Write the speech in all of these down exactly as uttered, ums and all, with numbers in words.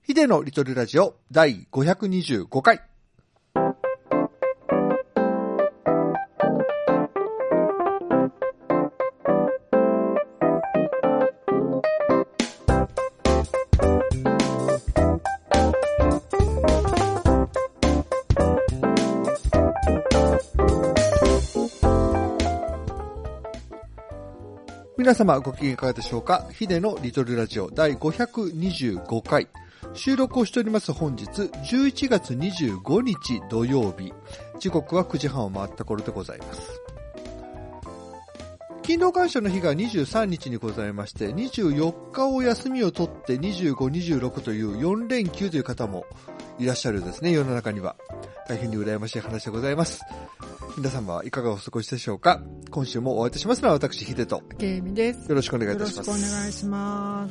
ヒデのリトルラジオだいごひゃくにじゅうごかい。皆様ご機嫌いかがでしょうか。ヒデのリトルラジオだいごひゃくにじゅうごかい。収録をしております本日じゅういちがつにじゅうごにち土曜日。時刻はくじはんを回った頃でございます。勤労感謝の日がにじゅうさんにちにございまして、にじゅうよっかを休みを取ってにじゅうご、にじゅうろくというよんれんきゅうという方もいらっしゃるですね、世の中には。大変に羨ましい話でございます。皆様はいかがお過ごしでしょうか。今週もお会いいたしますのは私ヒデとケイミです。 よろしくお願いいたします。 よろしくお願いします。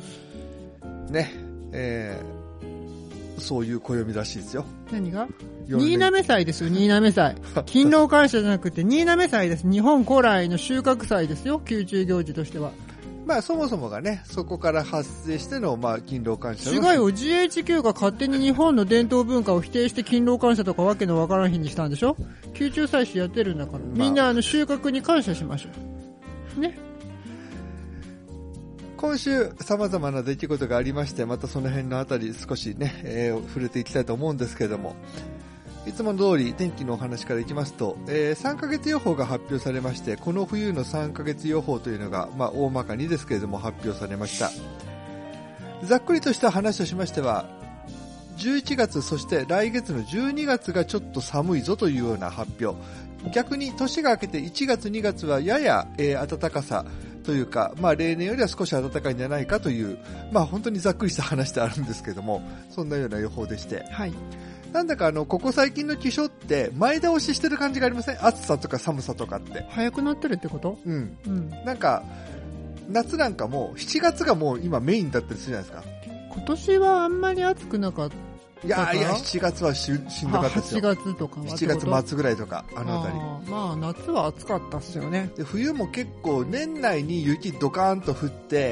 ね、えー、そういう暦らしいですよ。 何が？新滑祭ですよ、新滑祭。勤労感謝じゃなくて新滑祭です。日本古来の収穫祭ですよ、宮中行事としては。 まあそもそもがね、そこから発生してのまあ勤労感謝の。 違うよ、ジーエイチキュー が勝手に日本の伝統文化を否定して勤労感謝とかわけのわからん日にしたんでしょ。宮中祭祀やってるんだから、まあ、みんなあの収穫に感謝しましょうね。 今週様々な出来事がありまして、またその辺のあたり少しね、えー、触れていきたいと思うんですけれども、いつもの通り天気のお話からいきますと、えー、さんかげつ予報が発表されまして、この冬のさんかげつ予報というのが、まあ大まかにですけれども発表されました。ざっくりとした話としましては、じゅういちがつそして来月のじゅうにがつがちょっと寒いぞというような発表。逆に年が明けていちがつにがつはやや、えー、暖かさというか、まあ例年よりは少し暖かいんじゃないかという、まあ本当にざっくりした話であるんですけども、そんなような予報でして。 はい。 なんだかあの、ここ最近の気象って前倒ししてる感じがありません？暑さとか寒さとかって。 早くなってるってこと？ うん。 うん。 なんか、夏なんかもしちがつがもう今メインだったりするじゃないですか。 今年はあんまり暑くなかった。 いやいや、しちがつはし, しんどかったですよ。 はちがつとかはしちがつ末ぐらいとか、あのあたり。 あまあ夏は暑かったっすよね。 で冬も結構年内に雪ドカーンと降って、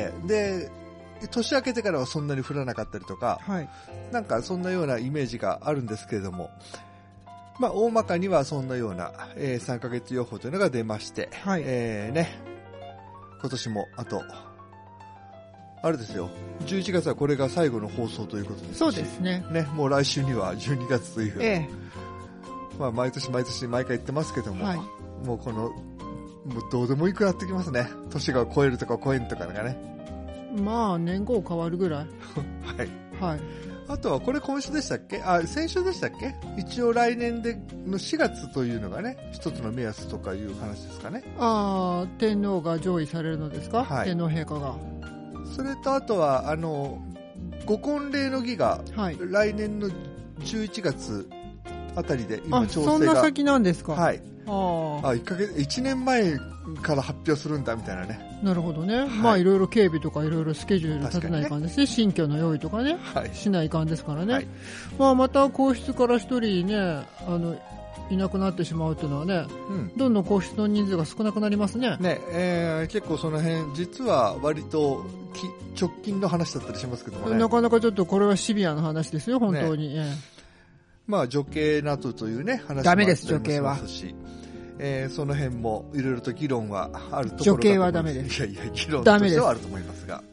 で、年明けてからはそんなに降らなかったりとか、 はい、 なんかそんなようなイメージがあるんですけれども、まあ大まかにはそんなような、えー、さんかげつ予報というのが出まして、 はい、 えー、ね、今年もあと、あれですよ、じゅういちがつはこれが最後の放送ということですし、 そうですね。 ね、もう来週にはじゅうにがつという、 ええ、 まあ毎年毎年毎回言ってますけども、 はい、 もうこの、もうどうでもいいくなってきますね。年が超えるとか超えんとかがね。 まあ年号変わるぐらい。 はい。 はい。 あとはこれ今週でしたっけ？あ、先週でしたっけ？一応来年でのしがつというのがね、一つの目安とかいう話ですかね。 ああ、天皇が上位されるのですか？ はい。 天皇陛下が。 それとあとは、あの、ご婚礼の儀が、はい、来年のじゅういちがつあたりで今調整が。 あ、そんな先なんですか？ はい。 ああ。 あ、いっかげつ、いちねんまえから発表するんだみたいなね。 なるほどね。はい、まあいろいろ警備とかいろいろスケジュール立てないかんですね。新居の用意とかね。はい。しないかんですからね。はい、まあまた皇室から一人ね、あの、いなくなってしまうというのはね、うん、どんどん皇室の人数が少なくなりますね。 ね、えー、結構その辺、実は割とき直近の話だったりしますけどもね。 なかなかちょっとこれはシビアな話ですよ、本当に。ね、 まあ女系などというね、話もあったりもしますし。 ダメです、女系は。 えー、その辺もいろいろと議論はあるところだと思います。 女系はダメです。 いやいや、議論としてはあると思いますが。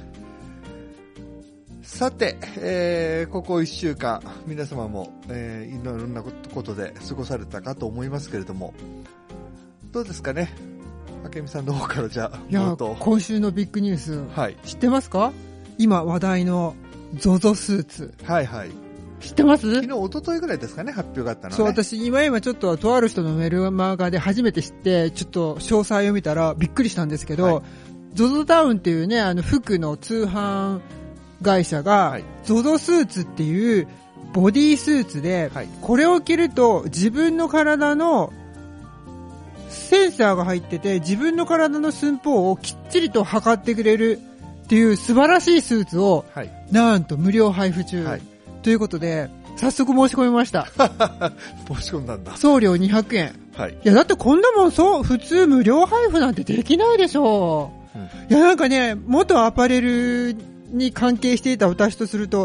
さて、えー、ここいっしゅうかん、皆様も、えー、いろんなことで過ごされたかと思いますけれども、どうですかね、明美さんの方からじゃあ、 いや、今週のビッグニュース、はい、知ってますか？今話題の ゾゾ スーツ。 はいはい。 知ってます？ 昨日、一昨日ぐらいですかね、発表があったのね。 そう、私、今今ちょっと、とある人のメルマガで初めて知って、ちょっと詳細を見たらびっくりしたんですけど、はい、ゾゾ タウンっていうね、あの、服の通販会社が、はい、ゾゾ スーツっていうボディースーツで、はい、これを着ると自分の体のセンサーが入ってて、自分の体の寸法をきっちりと測ってくれるっていう素晴らしいスーツを、はい、なんと無料配布中。はい、ということで、早速申し込みました。 申し込んだんだ。 送料にひゃくえん。 はい。 いや、だってこんなもん、そう、普通無料配布なんてできないでしょう。うん、いや、なんかね、元アパレルに関係していた私とすると、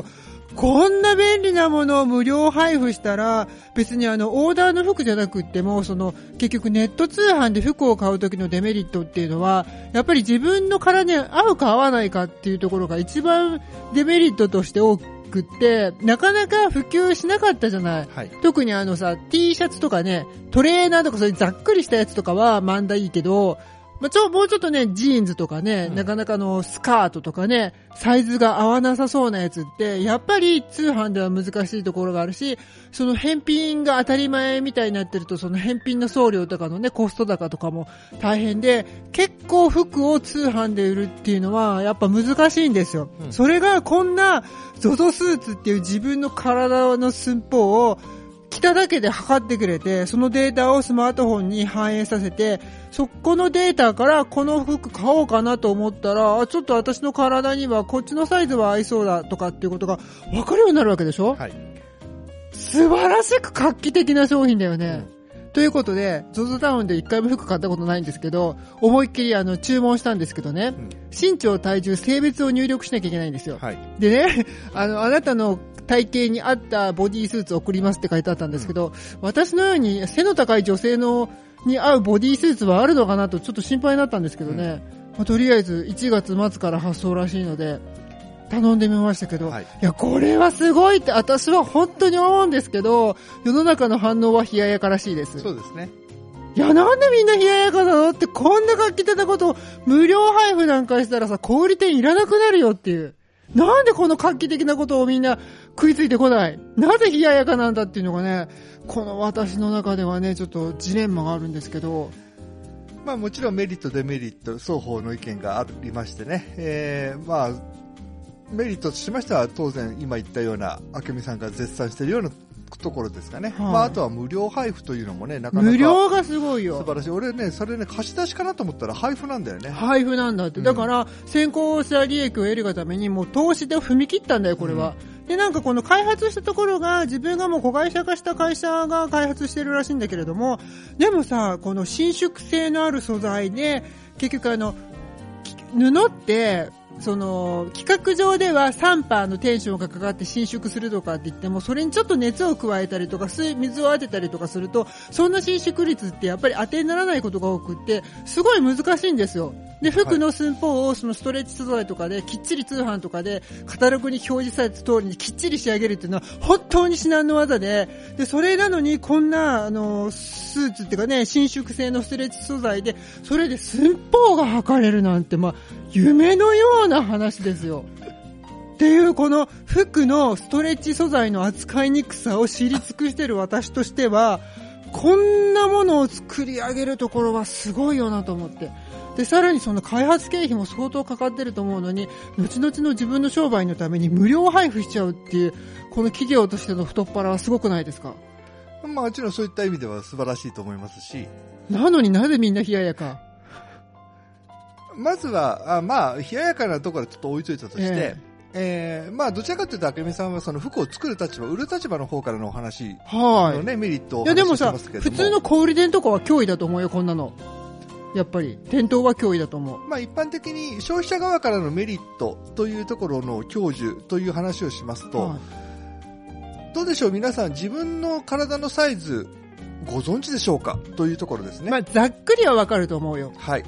こんな便利なものを無料配布したら、別にあの、オーダーの服じゃなくっても、その、結局ネット通販で服を買う時のデメリットっていうのは、やっぱり自分の体に合うか合わないかっていうところが一番デメリットとして多くって、なかなか普及しなかったじゃない。はい、特にあのさ、T シャツとかね、トレーナーとかそういうざっくりしたやつとかはまんだいいけど、まあ、ちょ、もうちょっとね、ジーンズとかね、うん、なかなかのスカートとかね、サイズが合わなさそうなやつって、やっぱり通販では難しいところがあるし、その返品が当たり前みたいになってると、その返品の送料とかのね、コスト高とかも大変で、結構服を通販で売るっていうのは、やっぱ難しいんですよ。うん、それがこんな、ゾゾスーツっていう自分の体の寸法を、着ただけで測ってくれて、そのデータをスマートフォンに反映させて、そこのデータからこの服買おうかなと思ったら、ちょっと私の体にはこっちのサイズは合いそうだとかっていうことが分かるようになるわけでしょ？はい。素晴らしく画期的な商品だよね。うん、ということで、ゾゾ タウンで一回も服買ったことないんですけど、思いっきりあの注文したんですけどね、うん、身長、体重、性別を入力しなきゃいけないんですよ。はい。でね、あの、あなたの体型に合ったボディースーツを送りますって書いてあったんですけど、うん、私のように背の高い女性のに合うボディースーツはあるのかなとちょっと心配になったんですけどね、うんまあ、とりあえずいちがつ末から発送らしいので頼んでみましたけど、はい、いやこれはすごいって私は本当に思うんですけど、世の中の反応は冷ややからしいです。 そうですね。 いやなんでみんな冷ややかなのって、こんな画期的なことを無料配布なんかしたらさ、小売店いらなくなるよっていう。なんでこの画期的なことをみんな食いついてこない、なぜ冷ややかなんだっていうのがね、この私の中ではねちょっとジレンマがあるんですけど、 まあもちろんメリットデメリット双方の意見がありましてね、えー、まあメリットとしましては当然今言ったような明美さんが絶賛しているようなところですかね、はいまあ、あとは無料配布というのもね、なかなか無料がすごいよ、 素晴らしい。俺ね、それね、貸し出しかなと思ったら配布なんだよね。 配布なんだって、うん、だから先行した利益を得るがためにもう投資で踏み切ったんだよこれは、うん、でなんかこの開発したところが自分がもう子会社化した会社が開発してるらしいんだけれども、でもさ、この伸縮性のある素材で結局あの布ってその企画上では さんパーセント のテンションがかかって伸縮するとかって言っても、それにちょっと熱を加えたりとか水を当てたりとかすると、そんな伸縮率ってやっぱり当てにならないことが多くって、すごい難しいんですよ。で服の寸法をそのストレッチ素材とかできっちり通販とかでカタログに表示された通りにきっちり仕上げるっていうのは本当に至難の技で、でそれなのにこんなあのスーツっていうかね、伸縮性のストレッチ素材でそれで寸法が測れるなんて、まあ夢のような話ですよ。っていうこの服のストレッチ素材の扱いにくさを知り尽くしている私としては、こんなものを作り上げるところはすごいよなと思って、でさらにその開発経費も相当かかってると思うのに、後々の自分の商売のために無料配布しちゃうっていう、この企業としての太っ腹はすごくないですか？ まあもちろんそういった意味では素晴らしいと思いますし、 なのになぜみんな冷ややか。 まずはあまあ冷ややかなところはちょっと置いといたとして、えーえー、まあどちらかというと明美さんはその服を作る立場、売る立場の方からのお話のね、メリットを話してますけども、 いやでもさ、普通の小売店とかは脅威だと思うよ、こんなの。やっぱり店頭は脅威だと思う。 まあ一般的に消費者側からのメリットというところの享受という話をしますと、はい、どうでしょう皆さん、自分の体のサイズご存知でしょうかというところですね。 まあざっくりはわかると思うよ。 はい。うん、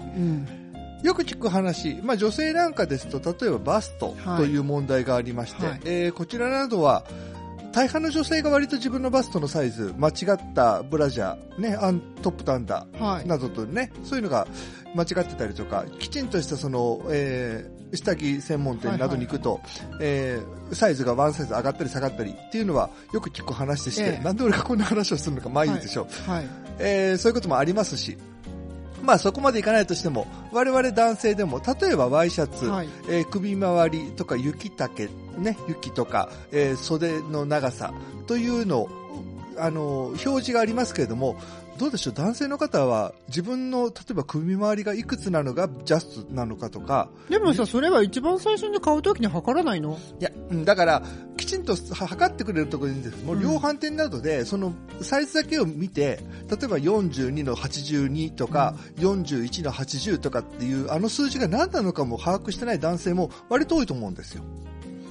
よく聞く話、まあ、女性なんかですと例えばバストという問題がありまして、はいえー、こちらなどは大半の女性が割と自分のバストのサイズ間違ったブラジャー、ね、アントップとアンダーなどとね、はい、そういうのが間違ってたりとか、きちんとしたその、えー、下着専門店などに行くと、はいはいえー、サイズがワンサイズ上がったり下がったりっていうのはよく聞く話でして、えー、なんで俺がこんな話をするのかまあいいでしょう、はいはいえー、そういうこともありますし、まあそこまでいかないとしても我々男性でも例えばワイシャツ、はいえー、首周りとか雪丈、ね、雪とか、えー、袖の長さというのあの表示がありますけれども、どうでしょう男性の方は自分の例えば首周りがいくつなのがジャストなのかとか。 でもさそれは一番最初に買うときに測らないの？ いやだからきちんと測ってくれるところにですもう量販店などでそのサイズだけを見て、例えばよんじゅうにのはちじゅうにとか、うん、よんじゅういちのはちじゅうとかっていうあの数字が何なのかも把握してない男性も割と多いと思うんですよ。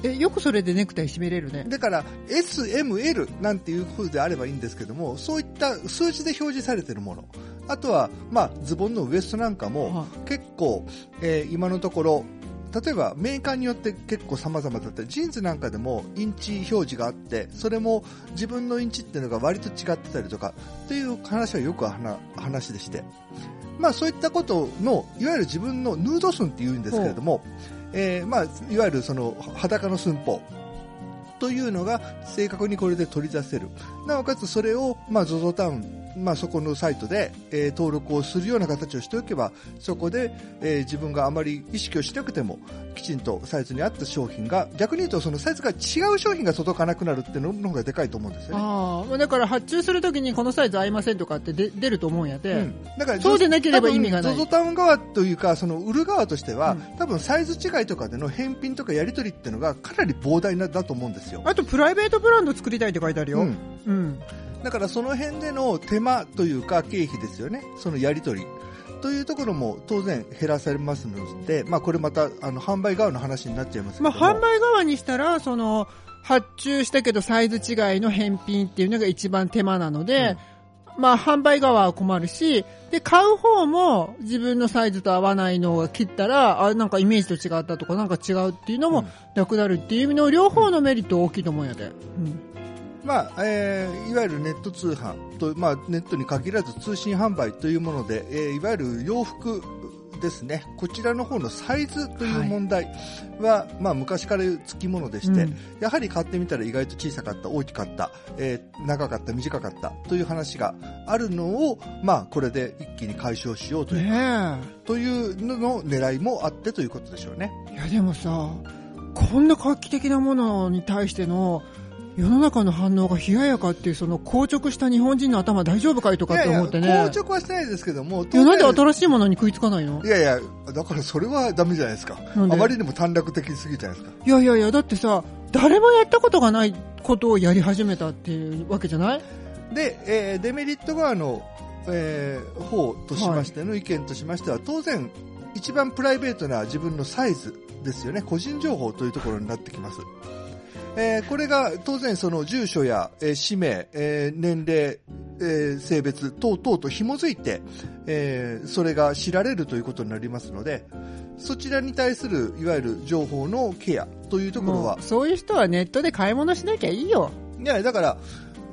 え、よくそれでネクタイ締めれるね。 だから エス、エム、エル なんていう風であればいいんですけども、そういった数字で表示されているもの、あとは、まあ、ズボンのウエストなんかも結構、えー、今のところ例えばメーカーによって結構様々だったり、ジーンズなんかでもインチ表示があって、それも自分のインチっていうのが割と違ってたりとかっていう話はよく話でして、まあそういったことのいわゆる自分のヌード寸っていうんですけれども、えー、まあいわゆるその裸の寸法というのが正確にこれで取り出せる。なおかつそれをまあ ゾゾ タウン、まあ、そこのサイトで、えー、登録をするような形をしておけば、そこで、えー、自分があまり意識をしなくてもきちんとサイズに合った商品が、逆に言うとそのサイズが違う商品が届かなくなるっていうのの方がでかいと思うんですよね。 ああ、だから発注するときにこのサイズ合いませんとかってで出ると思うんやで、うん、 だからそうでなければ意味がない。 ゾゾ タウン側というかその売る側としては、うん、多分サイズ違いとかでの返品とかやり取りっていうのがかなり膨大なだと思うんですよ。 あとプライベートブランド作りたいって書いてあるよ。うん、うんだからその辺での手間というか経費ですよね。そのやり取りというところも当然減らされますので、まあこれまたあの販売側の話になっちゃいますけども、 まあ販売側にしたらその発注したけどサイズ違いの返品っていうのが一番手間なので、うん、まあ販売側は困るし、で買う方も自分のサイズと合わないのを切ったら、あなんかイメージと違ったとかなんか違うっていうのもなくなるっていう意味の両方のメリット大きいと思うんやで。うんまあえー、いわゆるネット通販と、まあ、ネットに限らず通信販売というもので、えー、いわゆる洋服ですね、こちらの方のサイズという問題は、はいまあ、昔からつきものでして、うん、やはり買ってみたら意外と小さかった、大きかった、えー、長かった、短かったという話があるのを、まあ、これで一気に解消しようという、ね、というのの狙いもあってということでしょうね。 いやでもさ、こんな画期的なものに対しての世の中の反応が冷ややかっていう、その硬直した日本人の頭大丈夫かいとかって思ってね。 いやいや硬直はしてないですけども、 いやなんで新しいものに食いつかないの？ いやいや、だからそれはダメじゃないですか。あまりにも短絡的すぎじゃないですか。 いやいやいや、だってさ、誰もやったことがないことをやり始めたっていうわけじゃない？ で、えー、デメリット側の、えー、方としましての意見としましては、はい、当然一番プライベートな自分のサイズですよね。個人情報というところになってきます。えー、これが当然その住所や、えー、氏名、えー、年齢、えー、性別等々と紐づいて、えー、それが知られるということになりますので、そちらに対するいわゆる情報のケアというところは、 そういう人はネットで買い物しなきゃいいよ。 いやだから、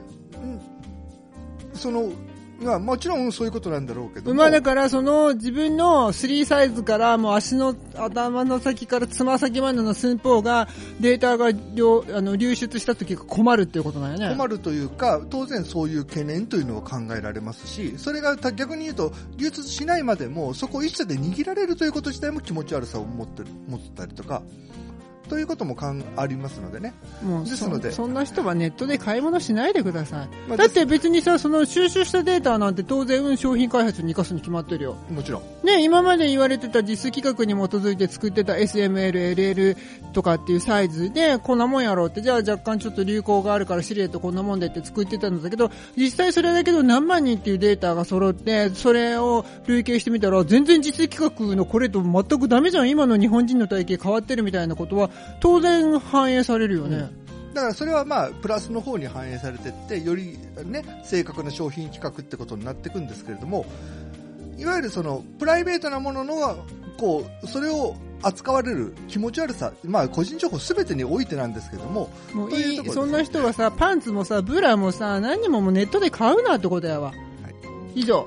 そのいやもちろんそういうことなんだろうけども、 まあだからその自分のスリーサイズからもう足の頭の先からつま先までの寸法がデータが流あの流出した時が困るっていうことなんよね。 困るというか、当然そういう懸念というのは考えられますし、それが逆に言うと流通しないまでもそこを一社で握られるということ自体も気持ち悪さを持ってる持ってたりとかということもかんありますのでね。 もうですので そ, そんな人はネットで買い物しないでください、まあ、だって別にさ、その収集したデータなんて当然商品開発に生かすに決まってるよ。 もちろんね、今まで言われてた実規格に基づいて作ってた エスエムエル、エルエル とかっていうサイズでこんなもんやろうって、じゃあ若干ちょっと流行があるからシルエットこんなもんでって作ってたんだけど、実際それだけど何万人っていうデータが揃って、それを累計してみたら全然実規格のこれと全くダメじゃん、今の日本人の体型変わってるみたいなことは当然反映されるよね、うん、 だからそれはまあプラスの方に反映されていって、よりね正確な商品企画ってことになっていくんですけれども、いわゆるそのプライベートなもののこうそれを扱われる気持ち悪さ、まあ個人情報すべてにおいてなんですけども、 もういい、そんな人はさ、パンツもさブラもさ何ももうネットで買うなってことやわ、はい、以上。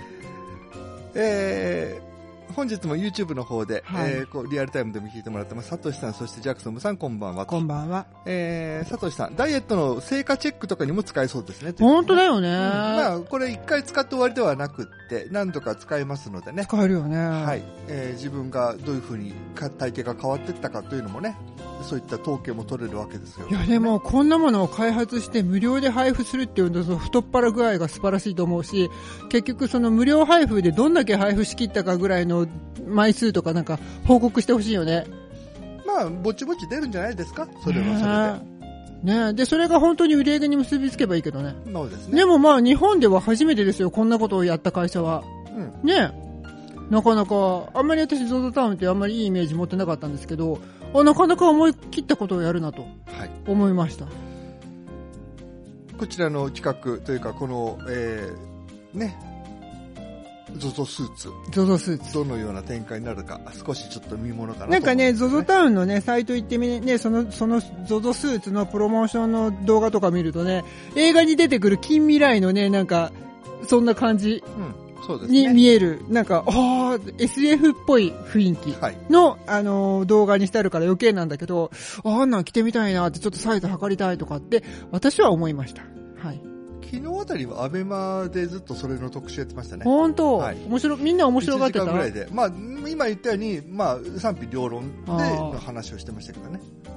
えー本日も YouTube の方で、はい、えー、こうリアルタイムでも聞いてもらってます。サトシさん、そしてジャクソンさん、こんばんは。 こんばんは。 えー、サトシさん、ダイエットの成果チェックとかにも使えそうですね。 本当だよね。うん、 まあ、これ一回使って終わりではなくって、何度か使えますのでね。 使えるよね。 はい。えー、自分がどういう風に体型が変わっていったかというのもね、そういった統計も取れるわけですよ、ね。 いやでもこんなものを開発して無料で配布するっていうのと太っ腹具合が素晴らしいと思うし、結局その無料配布でどんだけ配布しきったかぐらいの枚数とかなんか報告してほしいよね。 まあぼちぼち出るんじゃないですか、それはそれで。ね、でそれが本当に売り上げに結びつけばいいけどね。 そうですね。 でもまあ日本では初めてですよ、こんなことをやった会社は。うん、ね。なかなかあんまり私 ゾゾ タウンってあんまりいいイメージ持ってなかったんですけど、 あ、なかなか思い切ったことをやるなと思いました。はい、 こちらの企画というか、この、えー、ね、ゾゾ スーツ。 ゾゾ スーツ。 どのような展開になるか、少しちょっと見ものかなと、 ね。なんかね、ゾゾ タウンのね、サイト行ってみね、その、その ゾゾ スーツのプロモーションの動画とか見るとね、映画に出てくる近未来のね、なんか、そんな感じ。 うん、そうですね。 に見える、なんか、ああ、エスエフ っぽい雰囲気の、はい、あのー、動画にしてあるから余計なんだけど、ああんなん着てみたいなって、ちょっとサイズ測りたいとかって、私は思いました。はい。 昨日あたりはアベマでずっとそれの特集やってましたね。 本当、はい、面白、みんな面白がってた。いちじかんぐらいで。まあ、今言ったように、まあ、賛否両論での話をしてましたけどね。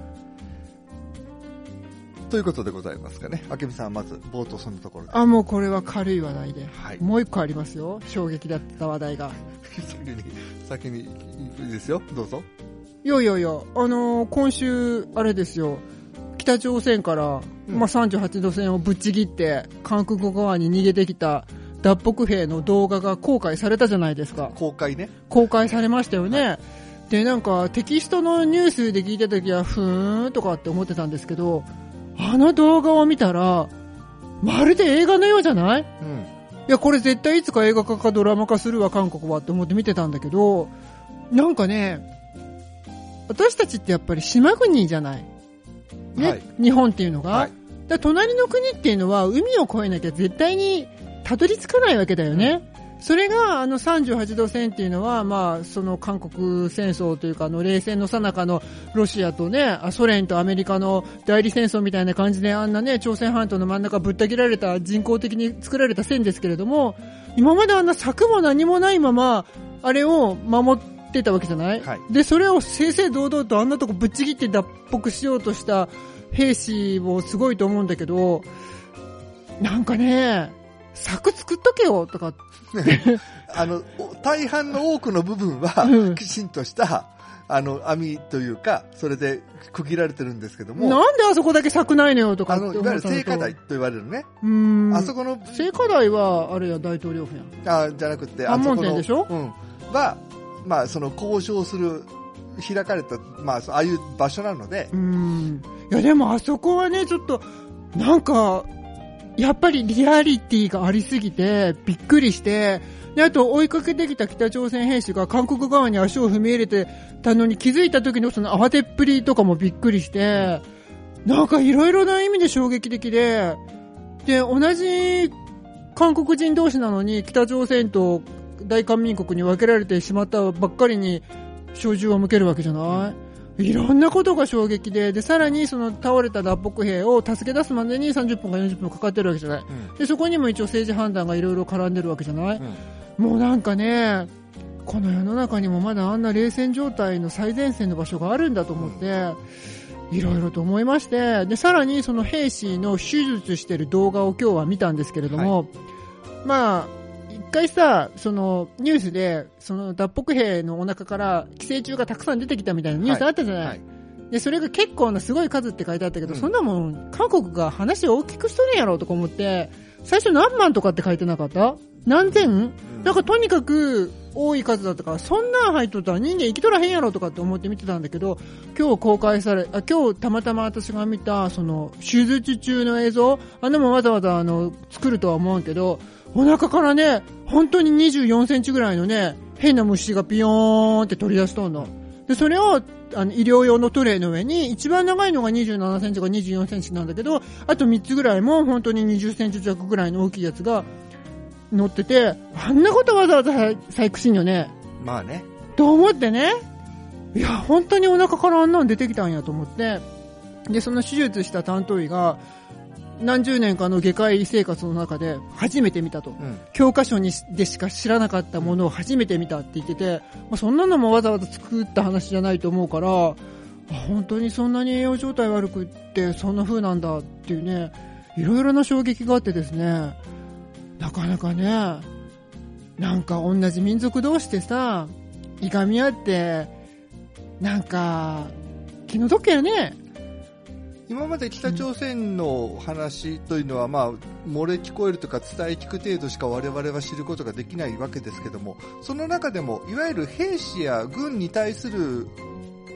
ということでございますかね。あけみさんはまず冒頭そのところで。 あ、もうこれは軽い話題で。はい。もう一個ありますよ。衝撃だった話題が。 先に、先に、いいですよ。どうぞ。 いやいやいや、あのー、今週、あれですよ。北朝鮮から、うん、まあ、さんじゅうはちど線をぶっちぎって韓国側に逃げてきた脱北兵の動画が公開されたじゃないですか。 公開ね。 公開されましたよね。はい、で、なんかテキストのニュースで聞いたときはふーんとかって思ってたんですけど、あの動画を見たらまるで映画のようじゃない？うん、いや、これ絶対いつか映画化かドラマ化するわ韓国はって思って見てたんだけど、なんかね、私たちってやっぱり島国じゃないね、はい、日本っていうのが、はい、だ隣の国っていうのは海を越えなきゃ絶対にたどり着かないわけだよね。うん、それがあのさんじゅうはちど線っていうのは、まあその韓国戦争というかあの冷戦の最中のロシアとね、ソ連とアメリカの代理戦争みたいな感じであんなね、朝鮮半島の真ん中ぶった切られた人工的に作られた線ですけれども、今まであんな柵も何もないままあれを守ってたわけじゃない、はい、でそれを正々堂々とあんなとこぶっちぎって脱北しようとした兵士もすごいと思うんだけど、なんかね、柵作っとけよとかあの大半の多くの部分はきちんとした、うん、あの網というかそれで区切られてるんですけども、 なんであそこだけ柵ないのよとかって思ったのと、 あのいわゆる聖火台と言われるね、 うーん、 あそこの聖火台はあれや大統領府やあじゃなくて安門店でしょ、 うん、はまあその交渉する開かれた、まあ、ああいう場所なので、 うーん、いやでもあそこはねちょっとなんかやっぱりリアリティがありすぎてびっくりして、であと追いかけてきた北朝鮮兵士が韓国側に足を踏み入れてたのに気づいた時のその慌てっぷりとかもびっくりして、なんかいろいろな意味で衝撃的で、で同じ韓国人同士なのに北朝鮮と大韓民国に分けられてしまったばっかりに照準を向けるわけじゃない。いろんなことが衝撃で、でさらにその倒れた脱北兵を助け出すまでにさんじゅっぷんかよんじゅっぷんかかってるわけじゃない、うん、でそこにも一応政治判断がいろいろ絡んでるわけじゃない、うん、もうなんかね、この世の中にもまだあんな冷戦状態の最前線の場所があるんだと思っていろいろと思いまして、でさらにその兵士の手術してる動画を今日は見たんですけれども、はい、まあ一回さ、そのニュースでその脱北兵のお腹から寄生虫がたくさん出てきたみたいなニュースあったじゃない、はいはい、でそれが結構なすごい数って書いてあったけど、うん、そんなもん韓国が話を大きくしとるんやろうとか思って、最初何万とかって書いてなかった？何千、うん、なんかとにかく多い数だったから、そんなん入っとったら人間生きとらへんやろとかって思って見てたんだけど、今日公開され、あ今日たまたま私が見たその手術中の映像、あんなもわざわざあの作るとは思うけど、お腹からね、本当ににじゅうよんセンチぐらいのね、変な虫がピヨーンって取り出しとんの。で、それを、あの、医療用のトレイの上に、一番長いのがにじゅうななセンチかにじゅうよんセンチなんだけど、あとみっつぐらいも本当ににじゅっセンチ弱ぐらいの大きいやつが乗ってて、あんなことわざわざ細工しんよね。 まあね。 と思ってね、いや、本当にお腹からあんなの出てきたんやと思って、で、その手術した担当医が、何十年かの外科医生活の中で初めて見たと、うん、教科書にでしか知らなかったものを初めて見たって言ってて、まあ、そんなのもわざわざ作った話じゃないと思うから、本当にそんなに栄養状態悪くってそんな風なんだっていうね、いろいろな衝撃があってですね、なかなかね、なんか同じ民族同士でさ、いがみ合ってなんか気の毒やね。 今まで北朝鮮の話というのは、まあ、漏れ聞こえるとか伝え聞く程度しか我々は知ることができないわけですけども、その中でもいわゆる兵士や軍に対する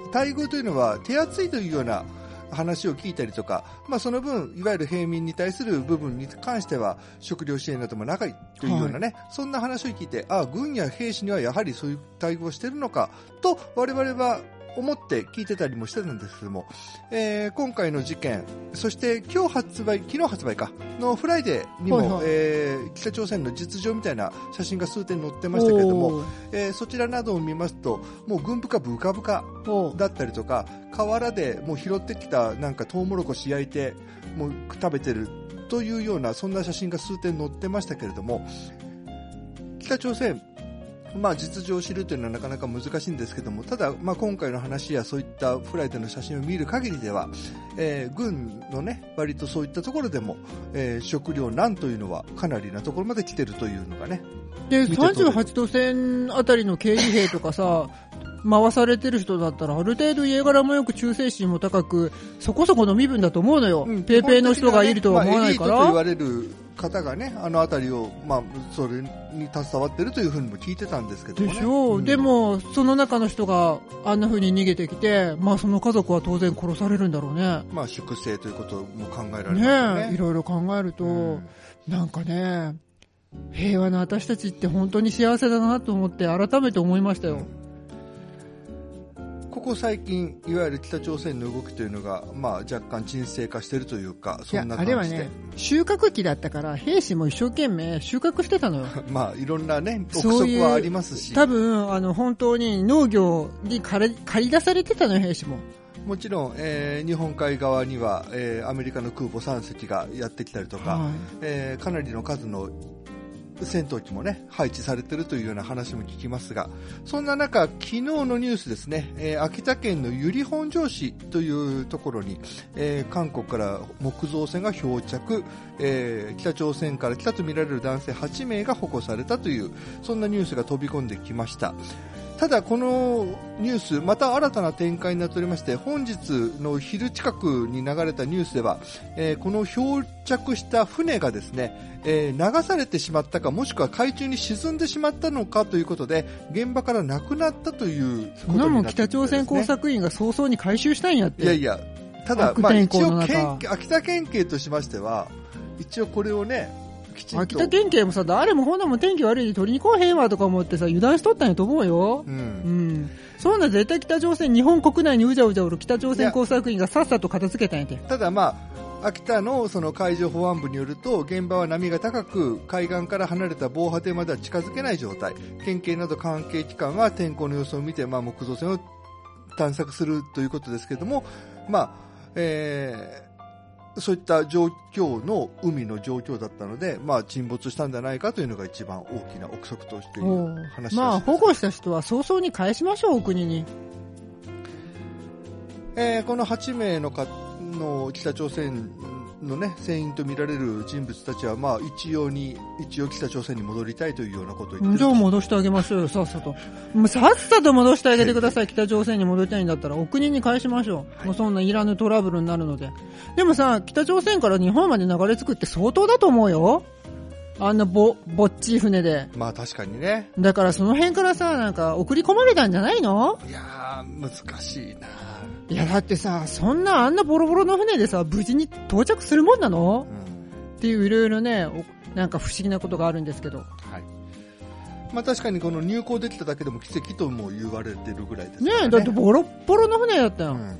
待遇というのは手厚いというような話を聞いたりとか、まあ、その分いわゆる平民に対する部分に関しては食料支援なども長いというようなね、はい、そんな話を聞いて、ああ軍や兵士にはやはりそういう待遇をしているのかと我々は思って聞いてたりもしてたんですけども、えー、今回の事件、そして今日発売、昨日発売かのフライデーにも、はいはい、えー、北朝鮮の実情みたいな写真が数点載ってましたけれども、えー、そちらなどを見ますと、もう軍部がブカブカだったりとか、河原でもう拾ってきたなんかトウモロコシ焼いてもう食べてるというような、そんな写真が数点載ってましたけれども、北朝鮮、まあ、実情を知るというのはなかなか難しいんですけども、ただ、まあ、今回の話やそういったフライデーの写真を見る限りでは、えー、軍のね、割とそういったところでも、えー、食料難というのはかなりなところまで来てるというのがね。 で、さんじゅうはちど線あたりの警備兵とかさ、回されてる人だったらある程度家柄もよく忠誠心も高くそこそこの身分だと思うのよ、うん、ペーペーの人がいるとは思わないから、 まあ、エリートと言われる方がね、あの辺りを、まあ、それに携わってるというふうにも聞いてたんですけどもね。 でしょう、うん、でもその中の人があんな風に逃げてきて、まあその家族は当然殺されるんだろうね。 まあ粛清ということも考えられますよね。 ねえ、いろいろ考えると、うん、なんかね、平和な私たちって本当に幸せだなと思って改めて思いましたよ。 ここ最近いわゆる北朝鮮の動きというのが、まあ、若干沈静化しているというか、そんな感じで。 いや、あれはね、収穫期だったから兵士も一生懸命収穫してたのよ。まあいろんなね憶測はありますし、 多分あの本当に農業に借り、借り出されてたのよ、兵士も。 もちろん、えー、日本海側には、えー、アメリカの空母さん隻がやってきたりとか、はい、えー、かなりの数の戦闘機もね配置されているというような話も聞きますが、そんな中、昨日のニュースですね、えー、秋田県の由利本荘市というところに、えー、韓国から木造船が漂着、えー、北朝鮮から来たとみられる男性はちめいが保護されたという、そんなニュースが飛び込んできました。ただこのニュースまた新たな展開になっておりまして、本日の昼近くに流れたニュースでは、えー、この漂着した船がですね、えー、流されてしまったか、もしくは海中に沈んでしまったのかということで現場からなくなったということになっているんですね。そんなもん北朝鮮工作員が早々に回収したんやって。 いやいや、ただ、まあ、一応秋田県警としましては一応これをね、 秋田県警もさ、誰もこんなもん天気悪いで取りに来おへんわとか思ってさ、油断しとったんやと思うよ。うん。うん。そうなん絶対北朝鮮、日本国内にうじゃうじゃおる北朝鮮工作員がさっさと片付けたんやて。 ただまあ、秋田のその海上保安部によると、現場は波が高く、海岸から離れた防波堤までは近づけない状態。県警など関係機関は天候の様子を見て、まあ木造船を探索するということですけれども、まあ、えー、そういった状況の海の状況だったので、まあ、沈没したんじゃないかというのが一番大きな憶測としている話です。 まあ、保護した人は早々に返しましょう、お国に。 えー、このはちめいのかの北朝鮮のね、船員と見られる人物たちは、まあ、一応に、一応北朝鮮に戻りたいというようなことを言ってる。 じゃあ戻してあげましょうよ、さっさと。もうさっさと戻してあげてください、北朝鮮に戻りたいんだったら、お国に返しましょう。はい、もうそんないらぬトラブルになるので。でもさ、北朝鮮から日本まで流れ着くって相当だと思うよ。あんなぼ、ぼっちい船で。 まあ確かにね。 だからその辺からさ、なんか送り込まれたんじゃないの？ いやー、難しいな。 いやだってさ、そんなあんなボロボロの船でさ、無事に到着するもんなの、うん、っていういろいろね、なんか不思議なことがあるんですけど。はい。 まあ確かにこの入港できただけでも奇跡とも言われてるぐらいですね。 ねえ、だってボロボロの船だったよ。うん、はい。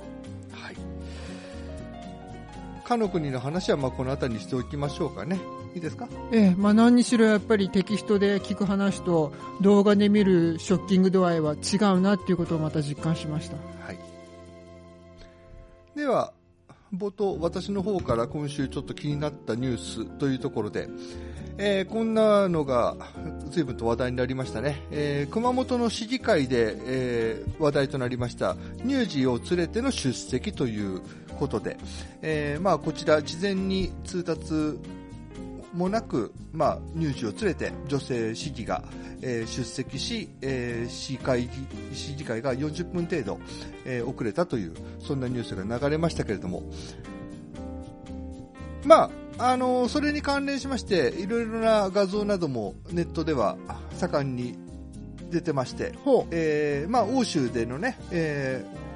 かの国の話はまあこの辺りにしておきましょうかね。いいですか？ ええ、まあ何にしろやっぱりテキストで聞く話と動画で見るショッキング度合いは違うなっていうことをまた実感しました。はい。 では冒頭私の方から今週ちょっと気になったニュースというところで、えー、こんなのが随分と話題になりましたね。えー、熊本の市議会で、えー、話題となりました乳児を連れての出席ということで、えー、まあこちら事前に通達もなく、まあ、乳児を連れて女性市議が、えー、出席し、えー、市会議、市議会がよんじゅっぷん程度、えー、遅れたというそんなニュースが流れましたけれども、まああのー、それに関連しましていろいろな画像などもネットでは盛んに出てまして、えーまあ、欧州でのね、えー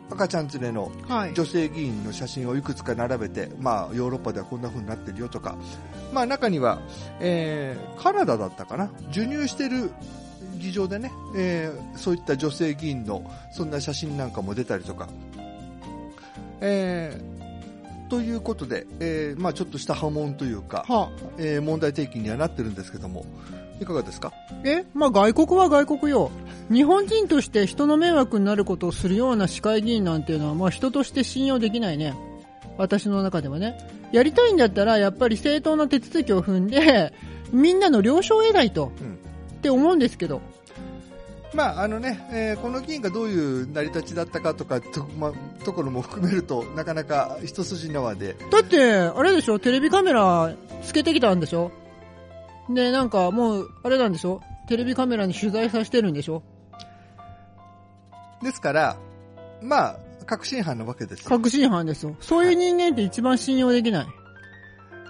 赤ちゃん連れの女性議員の写真をいくつか並べて、はい、まあ、ヨーロッパではこんな風になってるよとか、まあ、中には、えー、カナダだったかな、授乳してる議場でね、えー、そういった女性議員のそんな写真なんかも出たりとか、えー、ということで、えーまあ、ちょっとした波紋というか、はあえー、問題提起にはなってるんですけども、いかがですか？ え、まあ、外国は外国よ。日本人として人の迷惑になることをするような市会議員なんていうのは、まあ、人として信用できないね。私の中ではね。やりたいんだったらやっぱり正当な手続きを踏んでみんなの了承を得ないと、うん、って思うんですけど、 まああのねえー、この議員がどういう成り立ちだったかとか と,、まあ、ところも含めるとなかなか一筋縄で。 だってあれでしょ、テレビカメラつけてきたんでしょ。でなんかもうあれなんでしょ、テレビカメラに取材させてるんでしょ。 ですからまあ確信犯なわけですよ。 確信犯ですよ。そういう人間って一番信用できない。はい、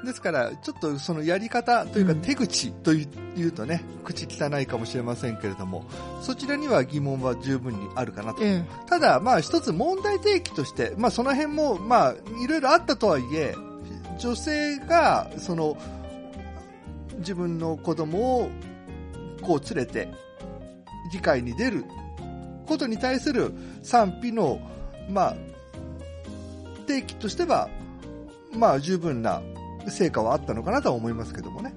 ですからちょっとそのやり方というか手口というとね、うん、口汚いかもしれませんけれども、そちらには疑問は十分にあるかなと。ええ、ただまあ一つ問題提起として、まあその辺もまあいろいろあったとはいえ、女性がその自分の子供をこう連れて議会に出ることに対する賛否のまあ、提起としては、まあ、十分な成果はあったのかなとは思いますけどもね。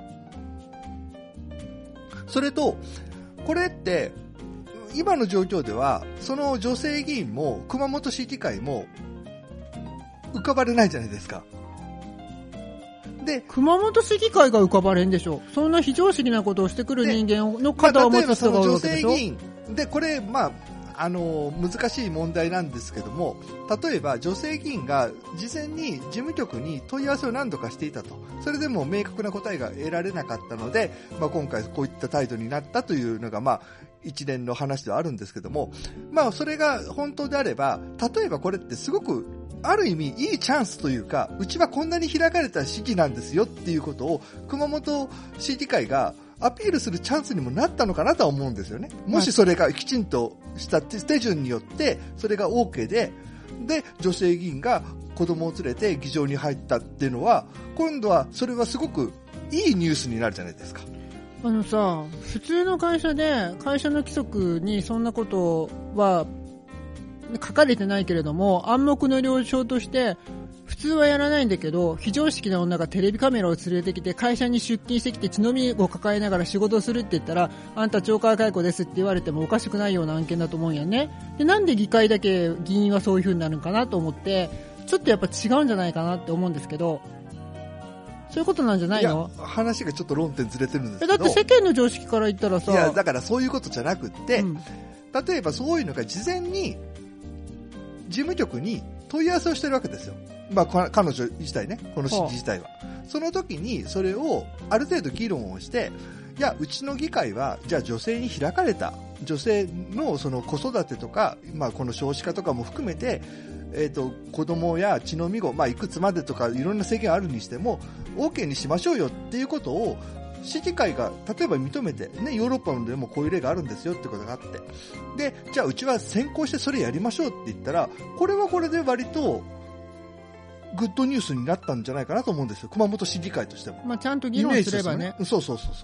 それと、これって、今の状況では、その女性議員も熊本市議会も浮かばれないじゃないですか。 で、熊本市議会が浮かばれんでしょ。そんな非常識なことをしてくる人間の肩を持つ人がおるわけでしょ。 まあ、例えばその女性議員で、これ、まあ、あの難しい問題なんですけども、例えば女性議員が事前に事務局に問い合わせを何度かしていたと、それでも明確な答えが得られなかったので、まあ、今回こういった態度になったというのが、まあ、一連の話ではあるんですけども、まあ、それが本当であれば、例えばこれってすごくある意味いいチャンスというか、うちはこんなに開かれた市議なんですよっていうことを熊本市議会がアピールするチャンスにもなったのかなとは思うんですよね。もしそれがきちんとした手順によってそれが OK で、で女性議員が子供を連れて議場に入ったっていうのは、今度はそれはすごくいいニュースになるじゃないですか。 あのさ、普通の会社で会社の規則にそんなことは書かれてないけれども、暗黙の了承として普通はやらないんだけど、非常識な女がテレビカメラを連れてきて会社に出勤してきて血のみを抱えながら仕事をするって言ったら、あんた懲戒解雇ですって言われてもおかしくないような案件だと思うんやね。で、なんで議会だけ議員はそういう風になるのかなと思って、ちょっとやっぱ違うんじゃないかなって思うんですけど、そういうことなんじゃないの？ いや、話がちょっと論点ずれてるんですけど。 だって世間の常識から言ったらさ、 いや、だからそういうことじゃなくって、うん、例えばそういうのが事前に事務局に問い合わせをしてるわけですよ。まあ、彼女自体ね、この市議自体は、はあ、その時にそれをある程度議論をして、いや、うちの議会はじゃあ女性に開かれた、女性のその子育てとか、まあ、この少子化とかも含めて、えーと、子供や血のみ子、まあ、いくつまでとかいろんな制限あるにしても OK にしましょうよっていうことを市議会が例えば認めて、ね、ヨーロッパでもこういう例があるんですよってことがあって、でじゃあうちは先行してそれやりましょうって言ったら、これはこれで割とグッドニュースになったんじゃないかなと思うんですよ、熊本市議会としても。 まあ、ちゃんと議論すればね。 そうそうそうそう。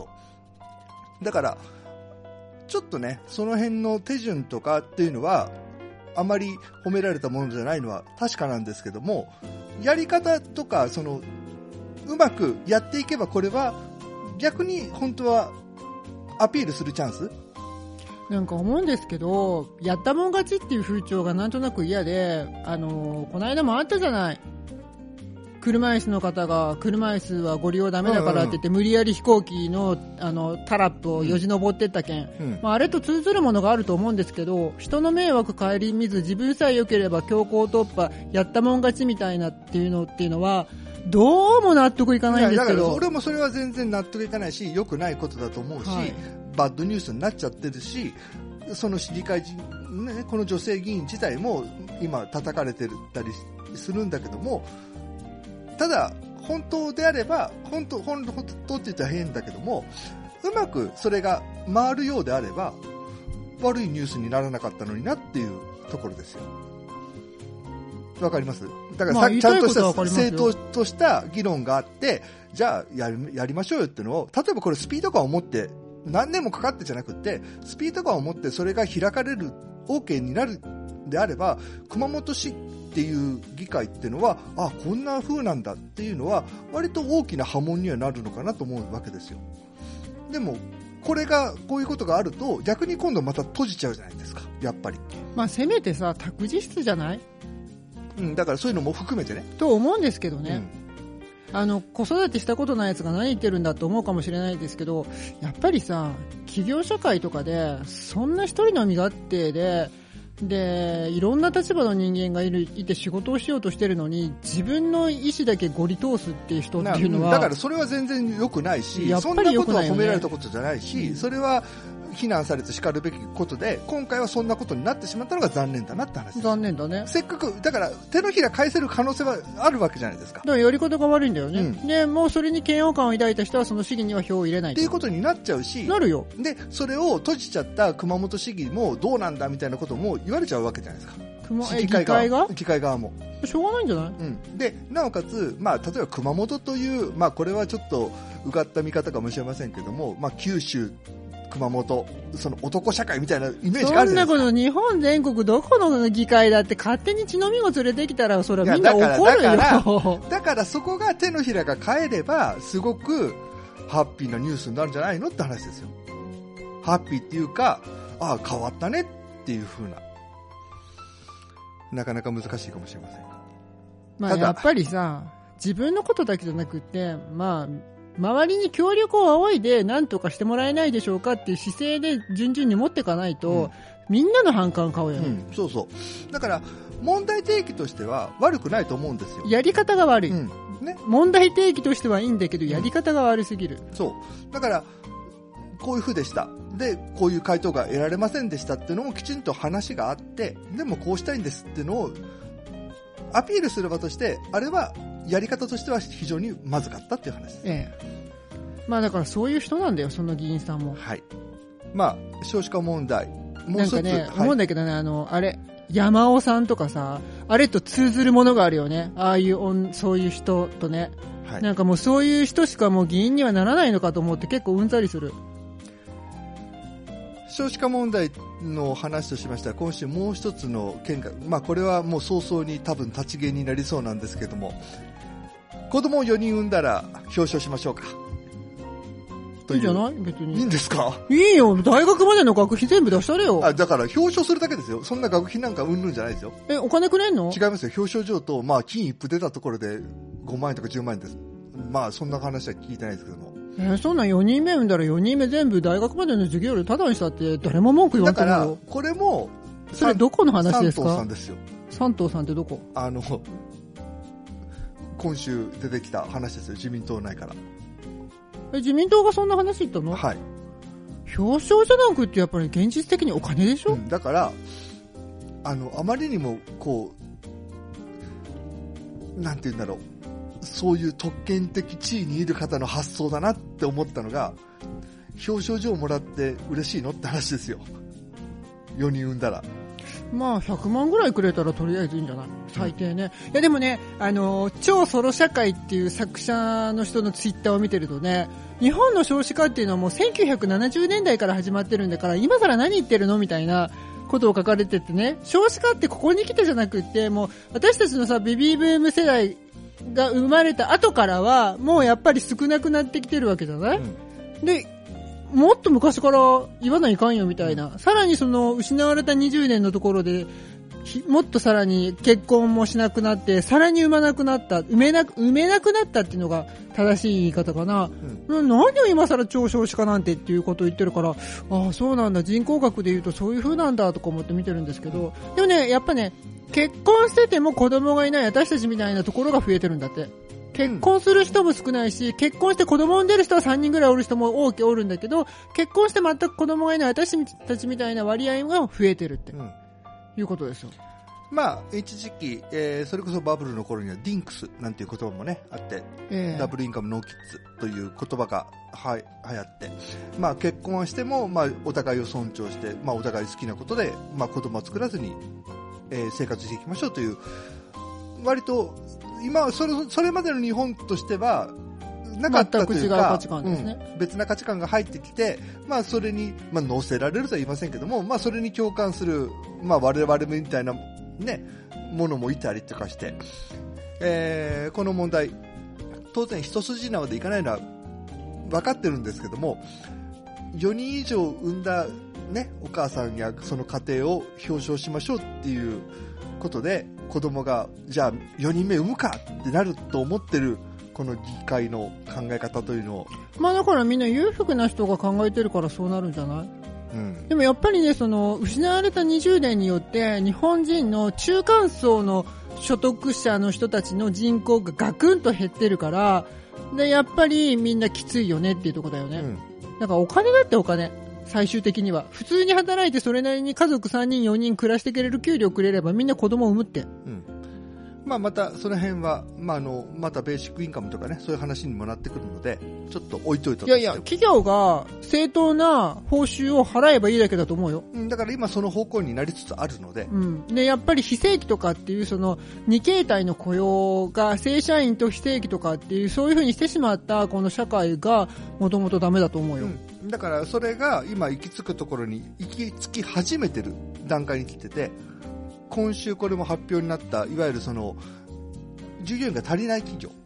だからちょっとね、その辺の手順とかっていうのはあまり褒められたものじゃないのは確かなんですけども、やり方とかそのうまくやっていけば、これは逆に本当はアピールするチャンスなんか思うんですけど、やったもん勝ちっていう風潮がなんとなく嫌で、あのこの間もあったじゃない、車椅子の方が車椅子はご利用ダメだからって言って、うんうん、無理やり飛行機 の, あのタラップをよじ登ってったけん、うんまあ、あれと通ずるものがあると思うんですけど、人の迷惑顧みず自分さえ良ければ強行突破、やったもん勝ちみたいなっていうのっていうのはどうも納得いかないんですけど。いや、だから俺もそれは全然納得いかないし、良くないことだと思うし、はい、バッドニュースになっちゃってるし、その市議会、ね、この女性議員自体も今叩かれてたりするんだけども、ただ本当であれば、本当本当って言ったら変だけども、うまくそれが回るようであれば悪いニュースにならなかったのになっていうところですよ。 わかります？だからさ、 まあ、 ちゃんとした言いたいことはわかりますよ。 正当とした議論があって、じゃあやり、やりましょうよっていうのを、例えばこれスピード感を持って、何年もかかってじゃなくて、スピード感を持ってそれが開かれる、OK になるであれば、熊本市っていう議会っていうのは、あ、こんな風なんだっていうのは、割と大きな波紋にはなるのかなと思うわけですよ。でも、これが、こういうことがあると、逆に今度また閉じちゃうじゃないですか、やっぱり。 まあ、せめてさ、託児室じゃない？ うん、だからそういうのも含めてね。 と思うんですけどね。 うん、 あの、子育てしたことないやつが何言ってるんだと思うかもしれないですけど、やっぱりさ、企業社会とかで、そんな一人の身勝手で、で、いろんな立場の人間がいる、いて仕事をしようとしてるのに、自分の意思だけゴリ通すっていう人っていうのは、 だからそれは全然良くないし、 やっそんなことはぱり良くないよね。 褒められたことじゃないし、それは非難されて叱るべきことで、今回はそんなことになってしまったのが残念だなって話です。 残念だね。 せっかく、だから手のひら返せる可能性はあるわけじゃないですか。 だからやり方が悪いんだよね。 うん、 で、もうそれに嫌悪感を抱いた人はその市議には票を入れないっていうことになっちゃうし、 なるよ。 で、それを閉じちゃった熊本市議もどうなんだみたいなことも言われちゃうわけじゃないですか。 議会が議会側もしょうがないんじゃない？ うん、でなおかつ、まあ、例えば熊本という、まあ、これはちょっとうがった見方かもしれませんけども、まあ、九州熊本その男社会みたいなイメージがあるじゃないですか。 そんなこと日本全国どこの議会だって勝手に血のみを連れてきたらそれはみんな怒るよ。 だからだからだからそこが手のひらが返ればすごくハッピーなニュースになるんじゃないのって話ですよ。ハッピーっていうか、ああ変わったねっていう風な、なかなか難しいかもしれません。 まあやっぱりさ、自分のことだけじゃなくて、まあ周りに協力を仰いで何とかしてもらえないでしょうかっていう姿勢で順々に持っていかないと、うん、みんなの反感買うよね、 うん、そうそうだから問題提起としては悪くないと思うんですよ。 やり方が悪い、 うんね、 問題提起としてはいいんだけどやり方が悪すぎる、 うん、そうだからこういう風でしたでこういう回答が得られませんでしたっていうのもきちんと話があって、でもこうしたいんですっていうのをアピールする場として、あれはやり方としては非常にまずかったっていう話です。 ええ、まあだからそういう人なんだよ、その議員さんも。 はい。まあ少子化問題もう一つなんかね、 はい、 思うんだけどね、あのあれ山尾さんとかさ、あれと通ずるものがあるよね。ああいうそういう人とね、はい、なんかもうそういう人しかもう議員にはならないのかと思って結構うんざりする。 少子化問題の話としましたら、今週もう一つの件が、まあこれはもう早々に多分立ち消えになりそうなんですけども、子供をよにん産んだら表彰しましょうか。 いいじゃない別に。 いいんですか？ いいよ。大学までの学費全部出したれよ。 あ、だから表彰するだけですよ。そんな学費なんかうんぬんじゃないですよ。 え、お金くれんの？ 違いますよ。表彰状と、まあ金一封出たところでごまんえんとかじゅうまんえんです。まあそんな話は聞いてないですけども。 えー、そんなんよにんめ産んだらよにんめ全部大学までの授業料タダにしたって誰も文句言わんと思うよ。 だからこれもそれどこの話ですか？ 三藤さんですよ。 三藤さんってどこ？ あの今週出てきた話ですよ、自民党内から。 え、自民党がそんな話言ったの？ はい。 表彰じゃなくってやっぱり現実的にお金でしょ？うん、 だからあのあまりにもこうなんて言うんだろう、そういう特権的地位にいる方の発想だなって思ったのが、表彰状をもらって嬉しいのって話ですよ。よにん産んだら。 まあひゃくまんぐらいくれたらとりあえずいいんじゃない？最低ね。いやでもね、あの超ソロ社会っていう作者の人のツイッターを見てるとね、日本の少子化っていうのはもうせんきゅうひゃくななじゅうねんだいから始まってるんだから、今更何言ってるのみたいなことを書かれててね、少子化ってここに来てじゃなくって、もう私たちのさベビーブーム世代が生まれた後からはもうやっぱり少なくなってきてるわけじゃない？うん、でもっと昔から言わないかんよみたいな、うん、さらにその失われたにじゅうねんのところでもっとさらに結婚もしなくなってさらに産まなくなった、産めなく産めなくなったっていうのが正しい言い方かな、うん、何を今更超少子化なんてっていうことを言ってるから、ああそうなんだ、人口学で言うとそういう風なんだとか思って見てるんですけど、でもねやっぱね結婚してても子供がいない私たちみたいなところが増えてるんだって。結婚する人も少ないし、結婚して子供を産んでる人はさんにんぐらいおる人も多くおるんだけど、結婚して全く子供がいない私たちみたいな割合が増えてるって、うん、いうことですよ。 まあ一時期、えー、それこそバブルの頃にはディンクスなんていう言葉もねあって、えー、ダブルインカムノーキッズという言葉がは流行って、まあ結婚はしても、まあお互いを尊重して、まあお互い好きなことで、まあ子供を作らずに、えー、生活していきましょうという割と今それそれまでの日本としてはなかったというか、全く違う価値観ですね、うん、別な価値観が入ってきて、まあそれに、まあ乗せられるとは言いませんけども、まあそれに共感する、まあ我々みたいなね、ものもいたりとかして、えー、この問題、当然一筋縄でいかないのは分かってるんですけども、よにん以上産んだね、お母さんやその家庭を表彰しましょうっていうことで、子供が、じゃあよにんめ産むかってなると思ってるこの議会の考え方というのを、 まあだからみんな裕福な人が考えてるからそうなるんじゃない？うん、でもやっぱりね、その失われたにじゅうねんによって日本人の中間層の所得者の人たちの人口がガクンと減ってるから、でやっぱりみんなきついよねっていうところだよね、うん、だからお金だってお金、最終的には普通に働いてそれなりに家族さんにんよにん暮らしてくれる給料くれればみんな子供を産むって、うん、 まあ、またその辺は、まあ、あのまたベーシックインカムとかね、そういう話にもなってくるのでちょっと置いといたとして、 いやいや、企業が正当な報酬を払えばいいだけだと思うよ。 だから今その方向になりつつあるので、 うん、でやっぱり非正規とかっていうそのに形態の雇用が正社員と非正規とかっていうそういう風にしてしまったこの社会がもともとダメだと思うよ、 うん、だからそれが今行き着くところに行き着き始めてる段階に来てて、今週これも発表になったいわゆるその従業員が足りない企業、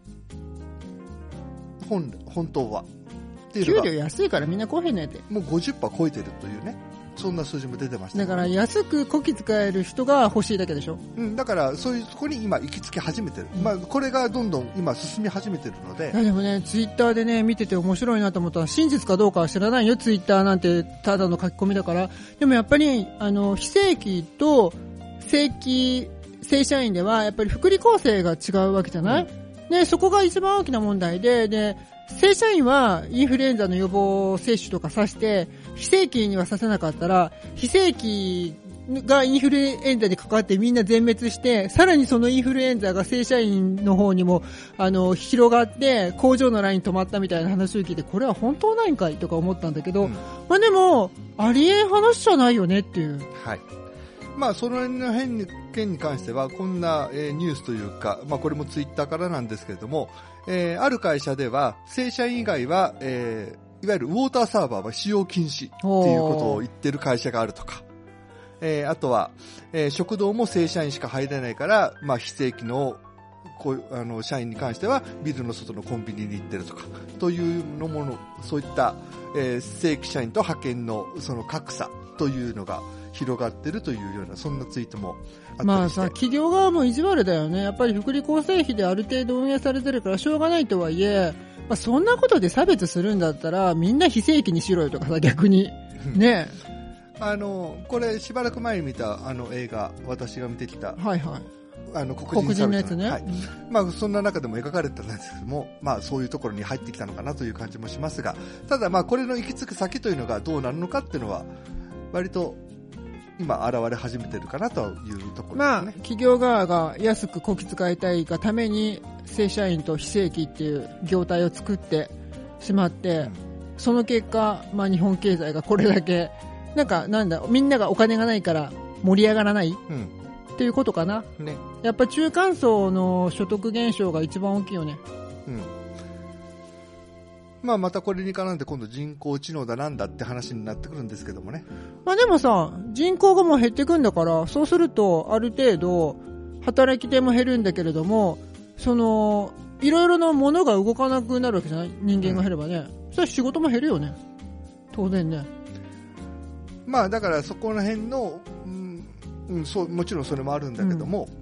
本, 本当はっていうのが給料安いからみんな来へんねってもう ごじゅっパーセント 超えてるというね、そんな数字も出てました、ね、 だから安くこき使える人が欲しいだけでしょ、 うん、だからそういうそこに今行き着き始めてる、うん、まあ、これがどんどん今進み始めてるので、 いやでもね、ツイッターでね見てて面白いなと思ったら、真実かどうかは知らないよ、ツイッターなんてただの書き込みだから。でもやっぱりあの非正規と正規正社員ではやっぱり福利厚生が違うわけじゃない、うん、でそこが一番大きな問題で、で正社員はインフルエンザの予防接種とかさして非正規にはさせなかったら、非正規がインフルエンザにかかってみんな全滅して、さらにそのインフルエンザが正社員の方にもあの広がって工場のライン止まったみたいな話を聞いて、これは本当ないんかいとか思ったんだけど、うん、まあでもありえん話じゃないよねっていう。 はい、まあ、その辺の件に関してはこんな、えー、ニュースというか、まあ、これもツイッターからなんですけれども、えー、ある会社では正社員以外は、えー、いわゆるウォーターサーバーは使用禁止っていうことを言ってる会社があるとか、えー、あとは、えー、食堂も正社員しか入れないから、まあ、非正規のこうあの社員に関してはビルの外のコンビニに行ってるとかというのもの、そういった、えー、正規社員と派遣のその格差というのが広がってるというような、そんなツイートもあったりして、 まあさ、企業側も意地悪だよね。やっぱり福利厚生費である程度運営されてるからしょうがないとはいえ、まあ、そんなことで差別するんだったらみんな非正規にしろよとかさ、逆にねあのこれしばらく前に見たあの映画、私が見てきた、 はいはい、 あの黒人差別のやつね、はい、 まあ、そんな中でも描かれてたんですけども、まあ、そういうところに入ってきたのかなという感じもしますが、ただまあこれの行き着く先というのがどうなるのかっていうのは割と今現れ始めてるかなというところですね。 まあ、企業側が安くこき使いたいがために正社員と非正規っていう業態を作ってしまって、うん、その結果、まあ、日本経済がこれだけなんかなんだみんながお金がないから盛り上がらない、うん、っていうことかな、ね、やっぱ中間層の所得減少が一番大きいよね、うん。 まあ、またこれに絡んで今度人工知能だなんだって話になってくるんですけどもね。 まあでもさ、人口がもう減ってくんだから、そうするとある程度働き手も減るんだけれども、そのいろいろなものが動かなくなるわけじゃない、人間が減ればね、うん、そしたら仕事も減るよね、当然ね。 まあだからそこら辺の、うんうん、そうもちろんそれもあるんだけども、うん、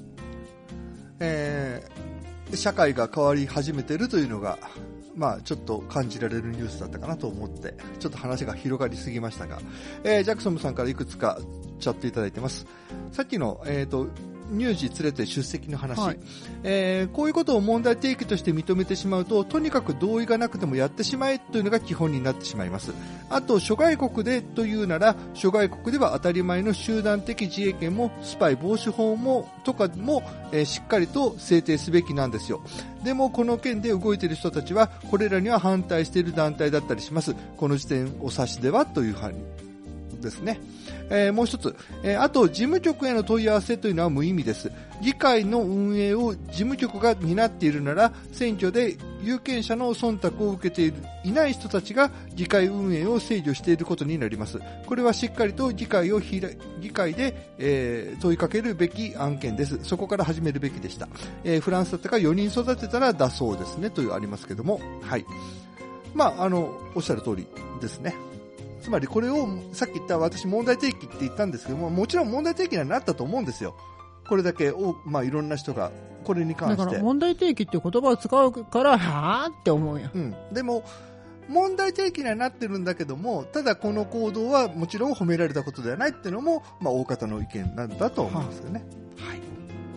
えー、社会が変わり始めてるというのがまあ、ちょっと感じられるニュースだったかなと思ってちょっと話が広がりすぎましたが、えー、ジャクソンさんからいくつかチャットいただいてます。さっきの、えーと乳児連れて出席の話、はい、えー、こういうことを問題提起として認めてしまうととにかく同意がなくてもやってしまえというのが基本になってしまいます。あと諸外国でというなら諸外国では当たり前の集団的自衛権もスパイ防止法もとかも、えー、しっかりと制定すべきなんですよ。でもこの件で動いている人たちはこれらには反対している団体だったりします。この時点お指しではというふうにですね。えー、もう一つ、えー、あと事務局への問い合わせというのは無意味です。議会の運営を事務局が担っているなら、選挙で有権者の忖度を受けているいない人たちが議会運営を制御していることになります。これはしっかりと議会を開議会で、えー、問いかけるべき案件です。そこから始めるべきでした。えー、フランスだったかよにん育てたらだそうですねというありますけども、はい。まあ、あの、おっしゃる通りですね。つまりこれをさっき言った私問題提起って言ったんですけども、もちろん問題提起にはなったと思うんですよ。これだけお、まあ、いろんな人がこれに関して。 だから問題提起っていう言葉を使うからはぁって思うよ。 うん。でも問題提起にはなってるんだけども、ただこの行動はもちろん褒められたことではないっていうのも、まあ、大方の意見なんだと思うんですよね。は、はい。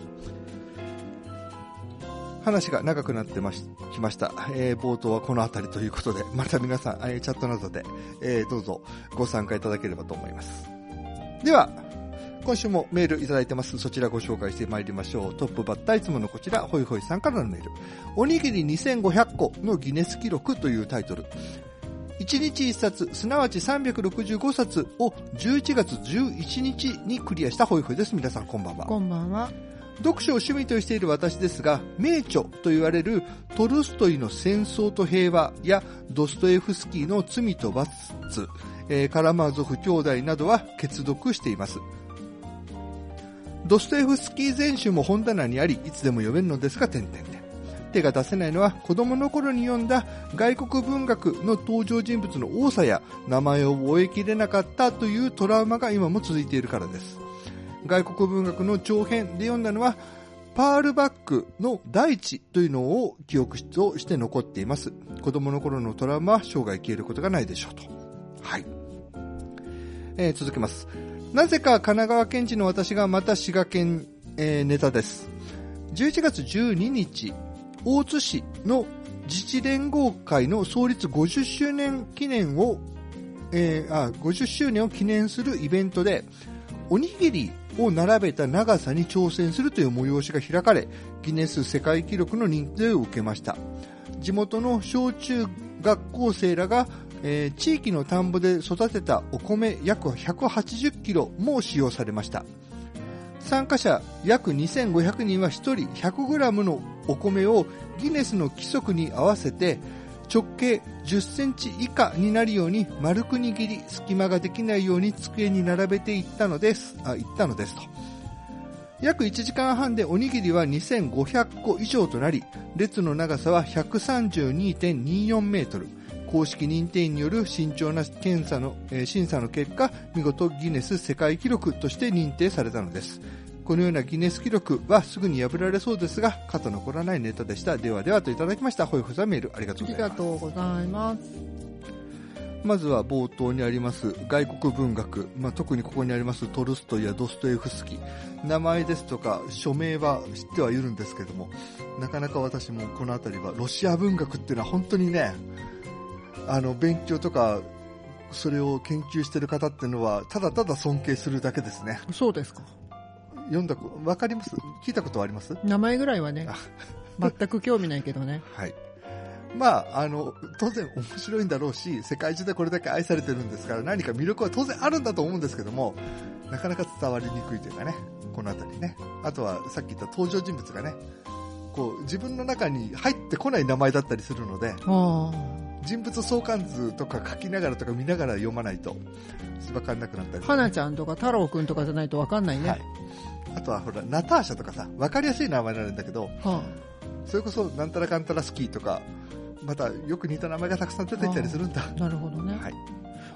話が長くなってましきました、えー、冒頭はこのあたりということで、また皆さん、えー、チャットなどで、えー、どうぞご参加いただければと思います。では今週もメールいただいてます。そちらご紹介してまいりましょう。トップバッターいつものこちら、ホイホイさんからのメール。おにぎりにせんごひゃっこのギネス記録というタイトル。いちにちいっさつ、すなわちさんびゃくろくじゅうごさつをじゅういちがつじゅういちにちにクリアしたホイホイです。皆さんこんばんは。 こんばんは。 読書を趣味としている私ですが、名著と言われるトルストイの戦争と平和やドストエフスキーの罪と罰、えー、カラマーゾフ兄弟などは欠読しています。ドストエフスキー全集も本棚にあり、いつでも読めるのですが、点々点。手が出せないのは子供の頃に読んだ外国文学の登場人物の多さや名前を覚えきれなかったというトラウマが今も続いているからです。外国文学の長編で読んだのはパールバックの大地というのを記憶として残っています。子供の頃のトラウマは生涯消えることがないでしょうと。はい。えー、続けます。なぜか神奈川県人の私がまた滋賀県、えー、ネタです。じゅういちがつじゅうににち、大津市の自治連合会の創立ごじゅっしゅうねん記念を、えー、あ、ごじゅっしゅうねんを記念するイベントで、おにぎりを並べた長さに挑戦するという催しが開かれ、ギネス世界記録の認定を受けました。地元の小中学校生らがえー、地域の田んぼで育てたお米約ひゃくはちじゅっキロも使用されました。参加者約にせんごひゃくにんはひとりひゃくグラムのお米をギネスの規則に合わせて直径じゅっセンチ以下になるように丸く握り、隙間ができないように机に並べていったのです。あ、いったのですと。約いちじかんはんでおにぎりはにせんごひゃっこ以上となり、列の長さは ひゃくさんじゅうにてんにじゅうよんメートル。公式認定員による慎重な検査の、えー、審査の結果、見事ギネス世界記録として認定されたのです。このようなギネス記録はすぐに破られそうですが、肩の残らないネタでした。ではではといただきました。ホイホイさんメールありがとうございます。 ありがとうございます。 まずは冒頭にあります外国文学、まあ、特にここにありますトルストイやドストエフスキー、名前ですとか署名は知ってはいるんですけども、なかなか私もこのあたりはロシア文学っていうのは本当にね、あの勉強とかそれを研究している方っていうのはただただ尊敬するだけですね。 そうですか。 読んだわかります？聞いたことはあります？ 名前ぐらいはね全く興味ないけどねはい。まああの当然面白いんだろうし、世界中でこれだけ愛されてるんですから何か魅力は当然あるんだと思うんですけども、なかなか伝わりにくいというかね、このあたりね。あとはさっき言った登場人物がね、こう自分の中に入ってこない名前だったりするので、人物相関図とか書きながらとか見ながら読まないと分かんなくなったり、ね、 花ちゃんとか太郎くんとかじゃないと分かんないね、はい、 あとはほらナターシャとかさ、分かりやすい名前になるんだけど、はあ、それこそなんたらかんたらスキーとかまたよく似た名前がたくさん出てきたりするんだ。 なるほどね、はい、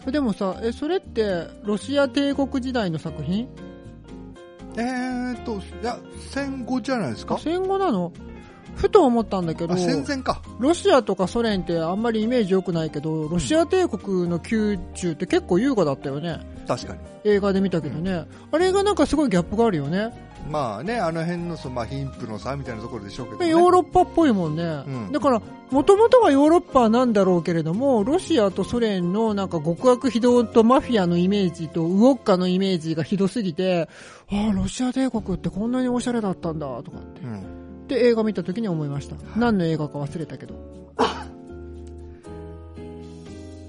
でもさ、えそれってロシア帝国時代の作品？ えーっといや戦後じゃないですか。 戦後なの？ふと思ったんだけど、 戦前か。 ロシアとかソ連ってあんまりイメージ良くないけど、ロシア帝国の宮中って結構優雅だったよね。 確かに映画で見たけどね、うん、あれがなんかすごいギャップがあるよね。 まあね、あの辺のその、まあ、貧富の差みたいなところでしょうけどね。 ヨーロッパっぽいもんね、うん、だからもともとはヨーロッパなんだろうけれども、ロシアとソ連のなんか極悪非道とマフィアのイメージとウォッカのイメージがひどすぎて、ああロシア帝国ってこんなにおしゃれだったんだとかって、うん、で映画見た時に思いました。何の映画か忘れたけど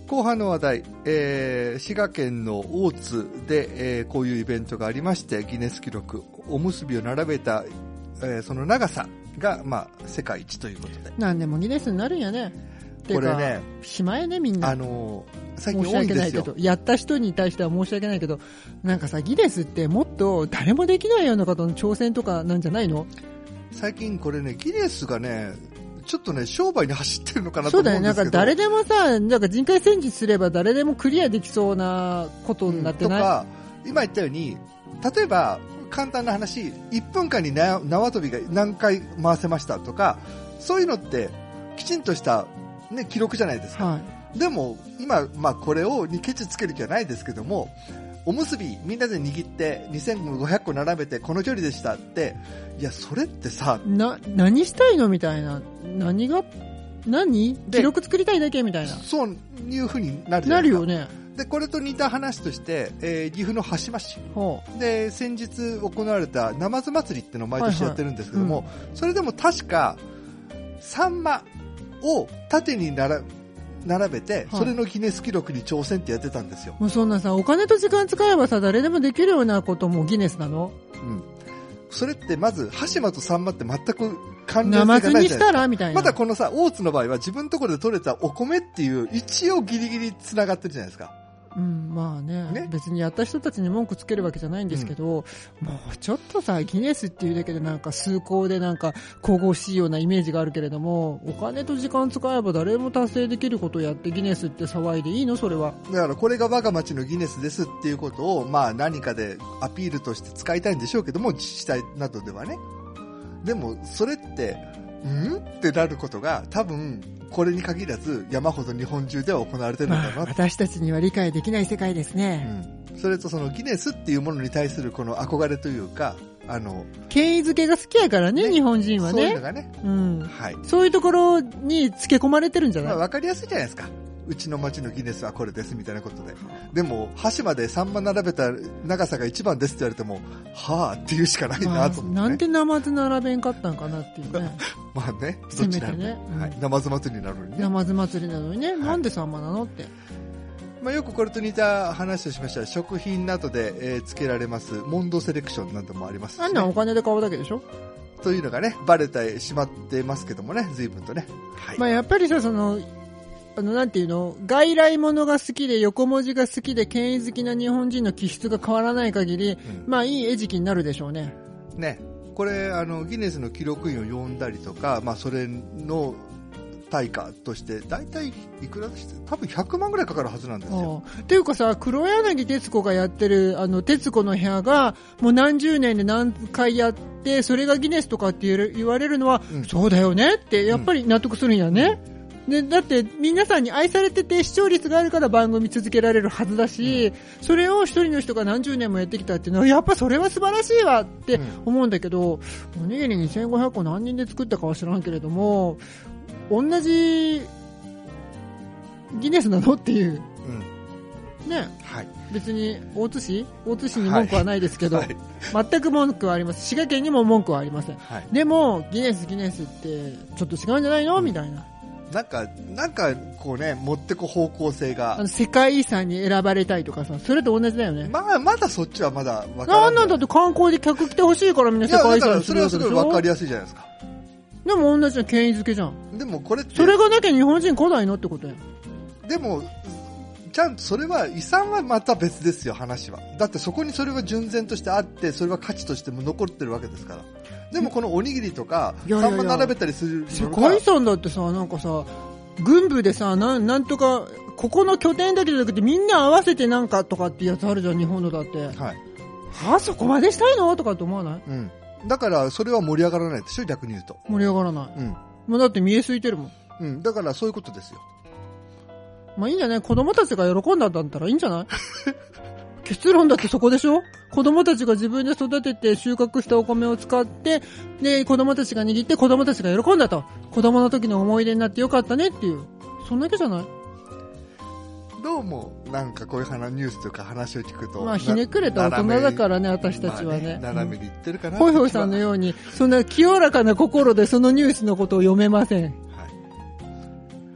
後半の話題、えー、滋賀県の大津で、えー、こういうイベントがありまして、ギネス記録、おむすびを並べた、えー、その長さが、まあ、世界一ということで。 なんでもギネスになるんやね。 これね、 しまえね、みんな。 あのー、最近多いんですよ。申し訳ないけど、 やった人に対しては申し訳ないけど、なんかさ、ギネスってもっと誰もできないようなことの挑戦とかなんじゃないの？ 最近これね、ギネスがね、ちょっとね、商売に走ってるのかなと思うんですけど。そうだよ、 なんか誰でもさ、なんか人海戦術すれば誰でもクリアできそうなことになってない、うん、 とか、今言ったように、例えば、簡単な話、いっぷんかんに縄跳びが何回回せましたとか、そういうのって、きちんとした、ね、記録じゃないですか。はい、でも、今、まあ、これをにケチつける気はないですけども、おむすびみんなで握ってにせんごひゃっこ並べてこの距離でしたって、いや、それってさ、 な、何したいのみたいな。何が、何記録作りたいだけみたいな。 そういう風になるじゃないですか。なるよね。で、これと似た話として、えー、岐阜の羽島市で先日行われたナマズ祭りっていうのを毎年やってるんですけども、はいはいうん、それでも確かサンマを縦に並並べて、それのギネス記録に挑戦ってやってたんですよ。 もうそんなさ、お金と時間使えばさ、誰でもできるようなこともギネスなの？ うん。それってまず、羽島とサンマって全く関連性がないじゃないですか。 ナマズにしたらみたいな。 まだこのさ、大津の場合は自分のところで取れたお米っていう、一応ギリギリ繋がってるじゃないですか。 うん、まあ ね, ね別にやった人たちに文句つけるわけじゃないんですけど、うん、もうちょっとさギネスっていうだけでなんか崇高でなんか神々しいようなイメージがあるけれども、お金と時間使えば誰も達成できることをやってギネスって騒いでいいの？それはだからこれが我が町のギネスですっていうことを、まあ、何かでアピールとして使いたいんでしょうけども、自治体などではね。でもそれってんってなることが多分これに限らず山ほど日本中では行われてるのかな、まあ、 私たちには理解できない世界ですね、 うん、それとそのギネスっていうものに対するこの憧れというか、あの権威づけが好きやからね、ね日本人はね、 そういうのがね、 うんはい、そういうところにつけ込まれてるんじゃない、 まあ、分かりやすいじゃないですか。うちの町のギネスはこれですみたいなことで。でも、箸までさんま並べた長さが一番ですって言われても、はぁって言うしかないなと思って、ね。 なんでナマズ並べんかったんかなっていうね。 まあね、どちらも、ねうんはい、ナマズ祭りなのにね。 ナマズ祭りなのにね、はい、なんでさんまなのって。 まあ、よくこれと似た話をしましたら、食品などで、えー、付けられますモンドセレクションなどもありますし、ね、 あんなんお金で買うだけでしょというのがね、バレてしまってますけどもね、随分とね。はい、 まあやっぱりさ、その、あの、なんていうの、外来物が好きで横文字が好きで権威好きな日本人の気質が変わらない限り、うん、まあいい餌食になるでしょうね。 ね。これ、あの、ギネスの記録員を呼んだりとか、まあそれの対価として、だいたいいくらでして、多分ひゃくまんぐらいかかるはずなんですよ。 っていうかさ、黒柳徹子がやってる、あの、徹子の部屋が、もう何十年で何回やって、それがギネスとかって言われるのは、うん、そうだよねって、やっぱり納得するんやね。うんで、だって皆さんに愛されてて視聴率があるから番組続けられるはずだし、うん、それを一人の人が何十年もやってきたっていうのはやっぱそれは素晴らしいわって思うんだけど、うん、おにぎりにせんごひゃっこ何人で作ったかは知らんけれども、同じギネスなのっていう、うん、ね、はい、別に大津市大津市に文句はないですけど、はいはい、全く文句はあります。滋賀県にも文句はありません、はい、でもギネスギネスってちょっと違うんじゃないの、うん、みたいな、 なんか、なんか、こうね、持ってこ方向性が。 あの、世界遺産に選ばれたいとかさ、それと同じだよね。 まあ、まだそっちはまだ分からない。 なんなんだって観光で客来てほしいからみんな世界遺産にするわけでしょ。いや、だからそれはすごい分かりやすいじゃないですか。 でも同じの権威づけじゃん。 でもこれって。 それがなきゃ日本人来ないのってことや。 でも、ちゃんとそれは、遺産はまた別ですよ、話は。だってそこにそれは純然としてあって、それは価値としても残ってるわけですから。でもこのおにぎりとか、サンマ並べたりする世界遺産だってさ、なんかさ、軍部でさ、なん、なんとか、ここの拠点だけじゃなくてみんな合わせてなんかとかってやつあるじゃん、日本のだって。はい。はあ、そこまでしたいのとかって思わない？うん。 だから、それは盛り上がらないでしょ、逆に言うと。 盛り上がらない。うん。もうだって見えすいてるもん。 うん。だから、そういうことですよ。 まあいいんじゃない？子供たちが喜んだんだったらいいんじゃない？結論だってそこでしょ？子供たちが自分で育てて収穫したお米を使って、で、子供たちが握って子供たちが喜んだと。子供の時の思い出になってよかったねっていう。そんだけじゃない？ どうも、なんかこういう話、ニュースとか話を聞くと。 まあ、ひねくれた大人だからね、私たちはね。 まあ、ね斜めに言ってるかな。 ホイホイさんのように、そんな清らかな心でそのニュースのことを読めません。はい。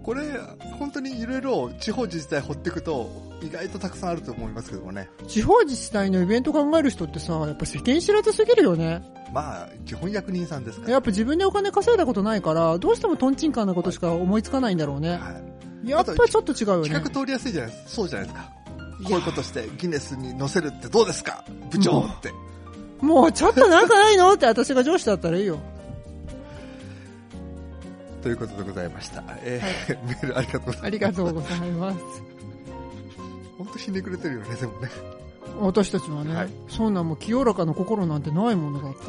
これ本当にいろいろ地方自治体掘っていくと意外とたくさんあると思いますけどもね。 地方自治体のイベント考える人ってさ、やっぱ世間知らずすぎるよね。 まあ基本役人さんですから。 やっぱ自分でお金稼いだことないからどうしてもトンチンカンなことしか思いつかないんだろうね、はい、やっぱちょっと違うよね。 企画通りやすいじゃないですか。そうじゃないですか。こういうことしてギネスに載せるってどうですか部長って。 もうちょっとなんかないのって私が上司だったらいいよ。 ということでございました、えーはい、メールありがとうございます。 ありがとうございます。 本当ひねくれてるよね。でもね、 私たちはね、はい、そんなもう清らかな心なんてないものだって。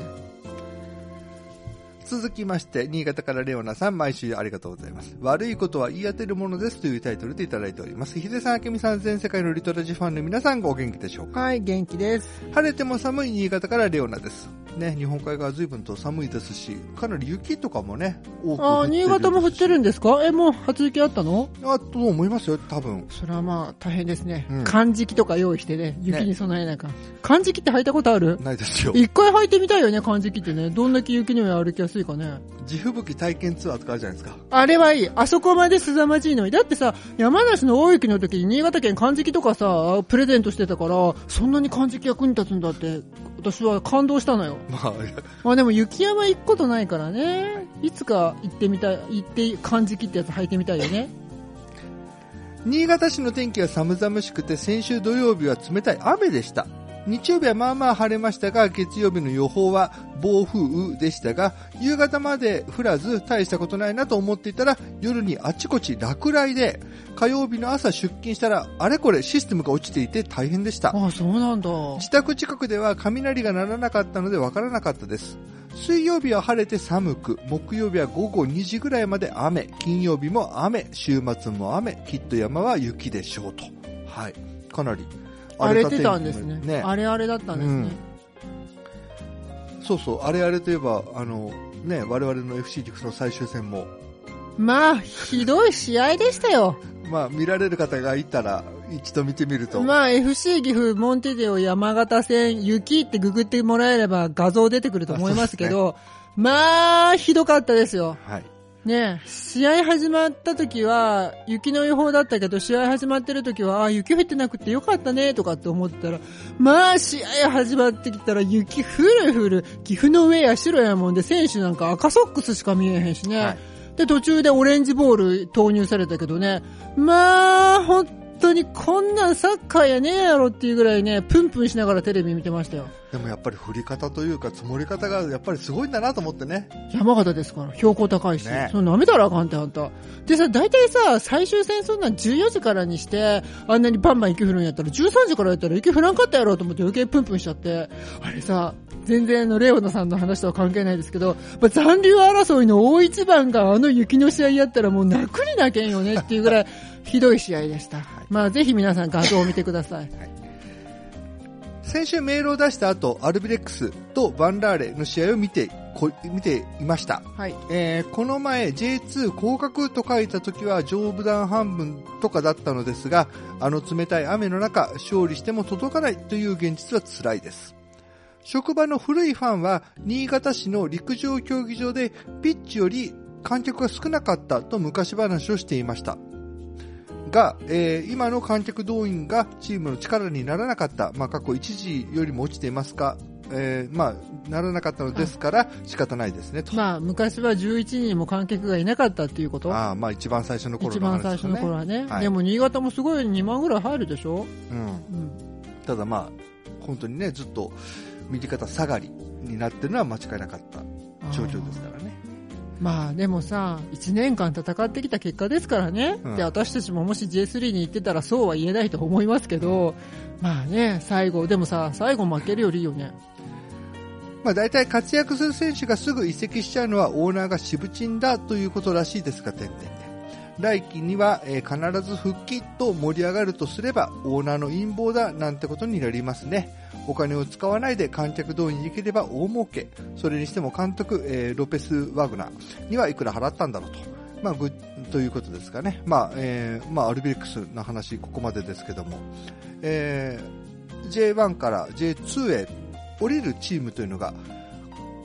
続きまして新潟からレオナさん、毎週ありがとうございます。悪いことは言い当てるものですというタイトルでいただいております。秀さん、あけみさん、全世界のリトラジファンの皆さん、ご元気でしょうか。 はい、元気です。 晴れても寒い新潟からレオナですね。日本海側随分と寒いですし、かなり雪とかもね多く降ってるんですし。 あ、新潟も降ってるんですか。え、もう初雪あったの。 あと思いますよ、多分。 それはまあ大変ですね、うん、寒敷とか用意してね、雪に備えなきゃ、ね、寒敷って履いたことある。 ないですよ。 一回履いてみたいよね、寒敷ってね。どんだけ雪の上歩きやすいかね。 地吹雪体験ツアーとかあるじゃないですか。 あれはいい。あそこまで凄まじいのに。だってさ、山梨の大雪の時に新潟県寒敷とかさプレゼントしてたから、そんなに寒敷役に立つんだって私は感動したのよ。まあ、まあでも雪山行くことないからね。いつか行ってみたい、行って寒敷ってやつ履いてみたいよね。 新潟市の天気は寒々しくて、先週土曜日は冷たい雨でした。日曜日はまあまあ晴れましたが、月曜日の予報は暴風雨でしたが、夕方まで降らず大したことないなと思っていたら、夜にあちこち落雷で、火曜日の朝出勤したらあれこれシステムが落ちていて大変でした。 ああ、そうなんだ。 自宅近くでは雷が鳴らなかったのでわからなかったです。水曜日は晴れて寒く、木曜日は午後にじぐらいまで雨、金曜日も雨、週末も雨、きっと山は雪でしょうと。はい、かなり荒れてたんですね。ね、あれあれだったんですね、 うん、そうそう、あれあれといえばあのね、我々の エフシー 岐阜の最終戦もまあひどい試合でしたよ。 まあ見られる方がいたら一度見てみると、 まあ エフシー 岐阜モンテデオ山形戦雪ってググってもらえれば画像出てくると思いますけど、ね、まあひどかったですよ。はい。ねえ、試合始まった時は雪の予報だったけど、試合始まってる時はあ雪降ってなくてよかったねとかって思ってたら、まあ試合始まってきたら雪降る降る。岐阜の上や白やもんで、選手なんか赤ソックスしか見えへんしね、はい、で途中でオレンジボール投入されたけどね、まあ本当にこんなんサッカーやねえやろっていうぐらいね、プンプンしながらテレビ見てましたよ。 でもやっぱり降り方というか積もり方がやっぱりすごいんだなと思ってね。 山形ですから標高高いし、ね、その舐めたらあかんってあんたでさ、大体さ最終戦そんなんじゅうよじからにしてあんなにバンバン雪降るんやったらじゅうさんじからやったら雪降らんかったやろうと思って余計プンプンしちゃって、あれさ全然のレオナさんの話とは関係ないですけど、まあ、残留争いの大一番があの雪の試合やったらもう泣くに泣けんよねっていうぐらいひどい試合でした、はい、まあぜひ皆さん画像を見てください、はい。 先週メールを出した後、アルビレックスとバンラーレの試合を見てこ見ていました、はい。えー、この前 ジェイツー 降格と書いた時は上部段半分とかだったのですが、あの冷たい雨の中勝利しても届かないという現実は辛いです。職場の古いファンは新潟市の陸上競技場でピッチより観客が少なかったと昔話をしていましたが、えー、今の観客動員がチームの力にならなかった、まあ、過去一時よりも落ちていますか、えー、まあならなかったのですから仕方ないですねと。 まあ昔はじゅういちにんも観客がいなかったっていうこと。 ああ、まあ一番最初の頃の話ですね。 一番最初の頃はね、はい、でも新潟もすごいにまんぐらい入るでしょ、うんうん、 ただまあ本当にねずっと右肩下がりになってるのは間違いなかった状況ですからね。 まあでもさいちねんかん戦ってきた結果ですからね、うん、で私たちももし ジェイスリー に行ってたらそうは言えないと思いますけど、うん、まあね最後でもさ最後負けるよりいいよね。 まあ大体活躍する選手がすぐ移籍しちゃうのはオーナーがしぶちんだということらしいですが、点々で来季には、えー、必ず復帰と盛り上がるとすればオーナーの陰謀だなんてことになりますね。お金を使わないで観客動員できれば大儲け。それにしても監督、えー、ロペス・ワグナーにはいくら払ったんだろうと、まあ、ぐということですかね。まあえーまあ、アルビレックスの話ここまでですけども、えー、ジェイワン から ジェイツー へ降りるチームというのが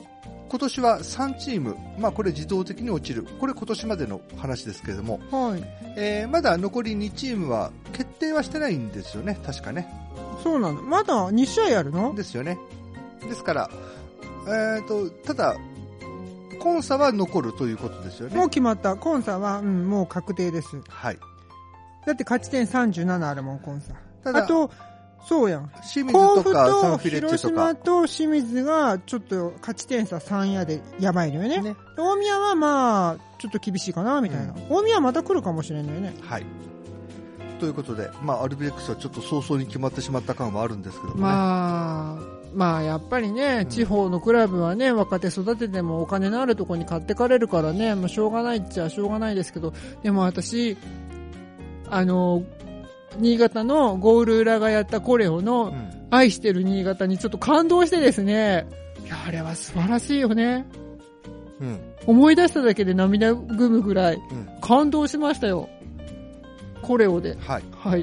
今年はさんチーム、まあ、これ自動的に落ちる。これ今年までの話ですけれども、 はい。 えー、まだ残りにチームは決定はしてないんですよね、確かね。 そうなの。まだに試合あるの？ ですよね。ですから、えーと、ただ、コンサは残るということですよね。 もう決まった。コンサは、うん、もう確定です。 はい。 だって勝ち点さんじゅうななあるもん、コンサ。 ただ、 あと、そうやん。 清水とかサンフィレッチェとか。 広島と清水がちょっと勝ち点差さんやでやばいのよね。ね、大宮はまあ、ちょっと厳しいかな、みたいな。うん、大宮はまた来るかもしれないよね。 はい。ということで、まあ、アルビレックスはちょっと早々に決まってしまった感はあるんですけどもね。 まあ、まあ、やっぱりね、うん、地方のクラブはね、若手育ててもお金のあるところに買ってかれるからね、まあ、しょうがないっちゃしょうがないですけど、でも私、あの、新潟のゴール裏がやったコレオの愛してる新潟にちょっと感動してですね、いや、あれは素晴らしいよね。うん、思い出しただけで涙ぐむぐらい感動しましたよ。コレオで。 はい。 はい。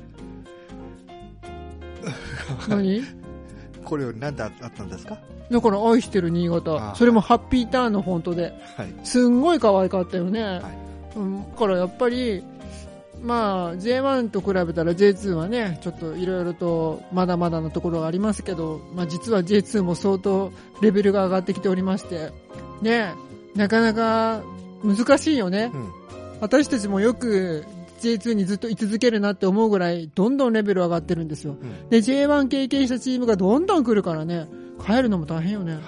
何？ コレオに何であったんですか？ だから愛してる新潟。それもハッピーターンのフォントで。はい。すんごい可愛かったよね。はい。うん、だからやっぱり、まあ ジェイワン と比べたら ジェイツー はね、ちょっといろいろとまだまだなところがありますけど、まあ実は ジェイツー も相当レベルが上がってきておりまして、ね、なかなか難しいよね。うん、私たちもよくジェイツー にずっと居続けるなって思うぐらいどんどんレベル上がってるんですよ。うん、で ジェイワン 経験したチームがどんどん来るからね、帰るのも大変よね。はい。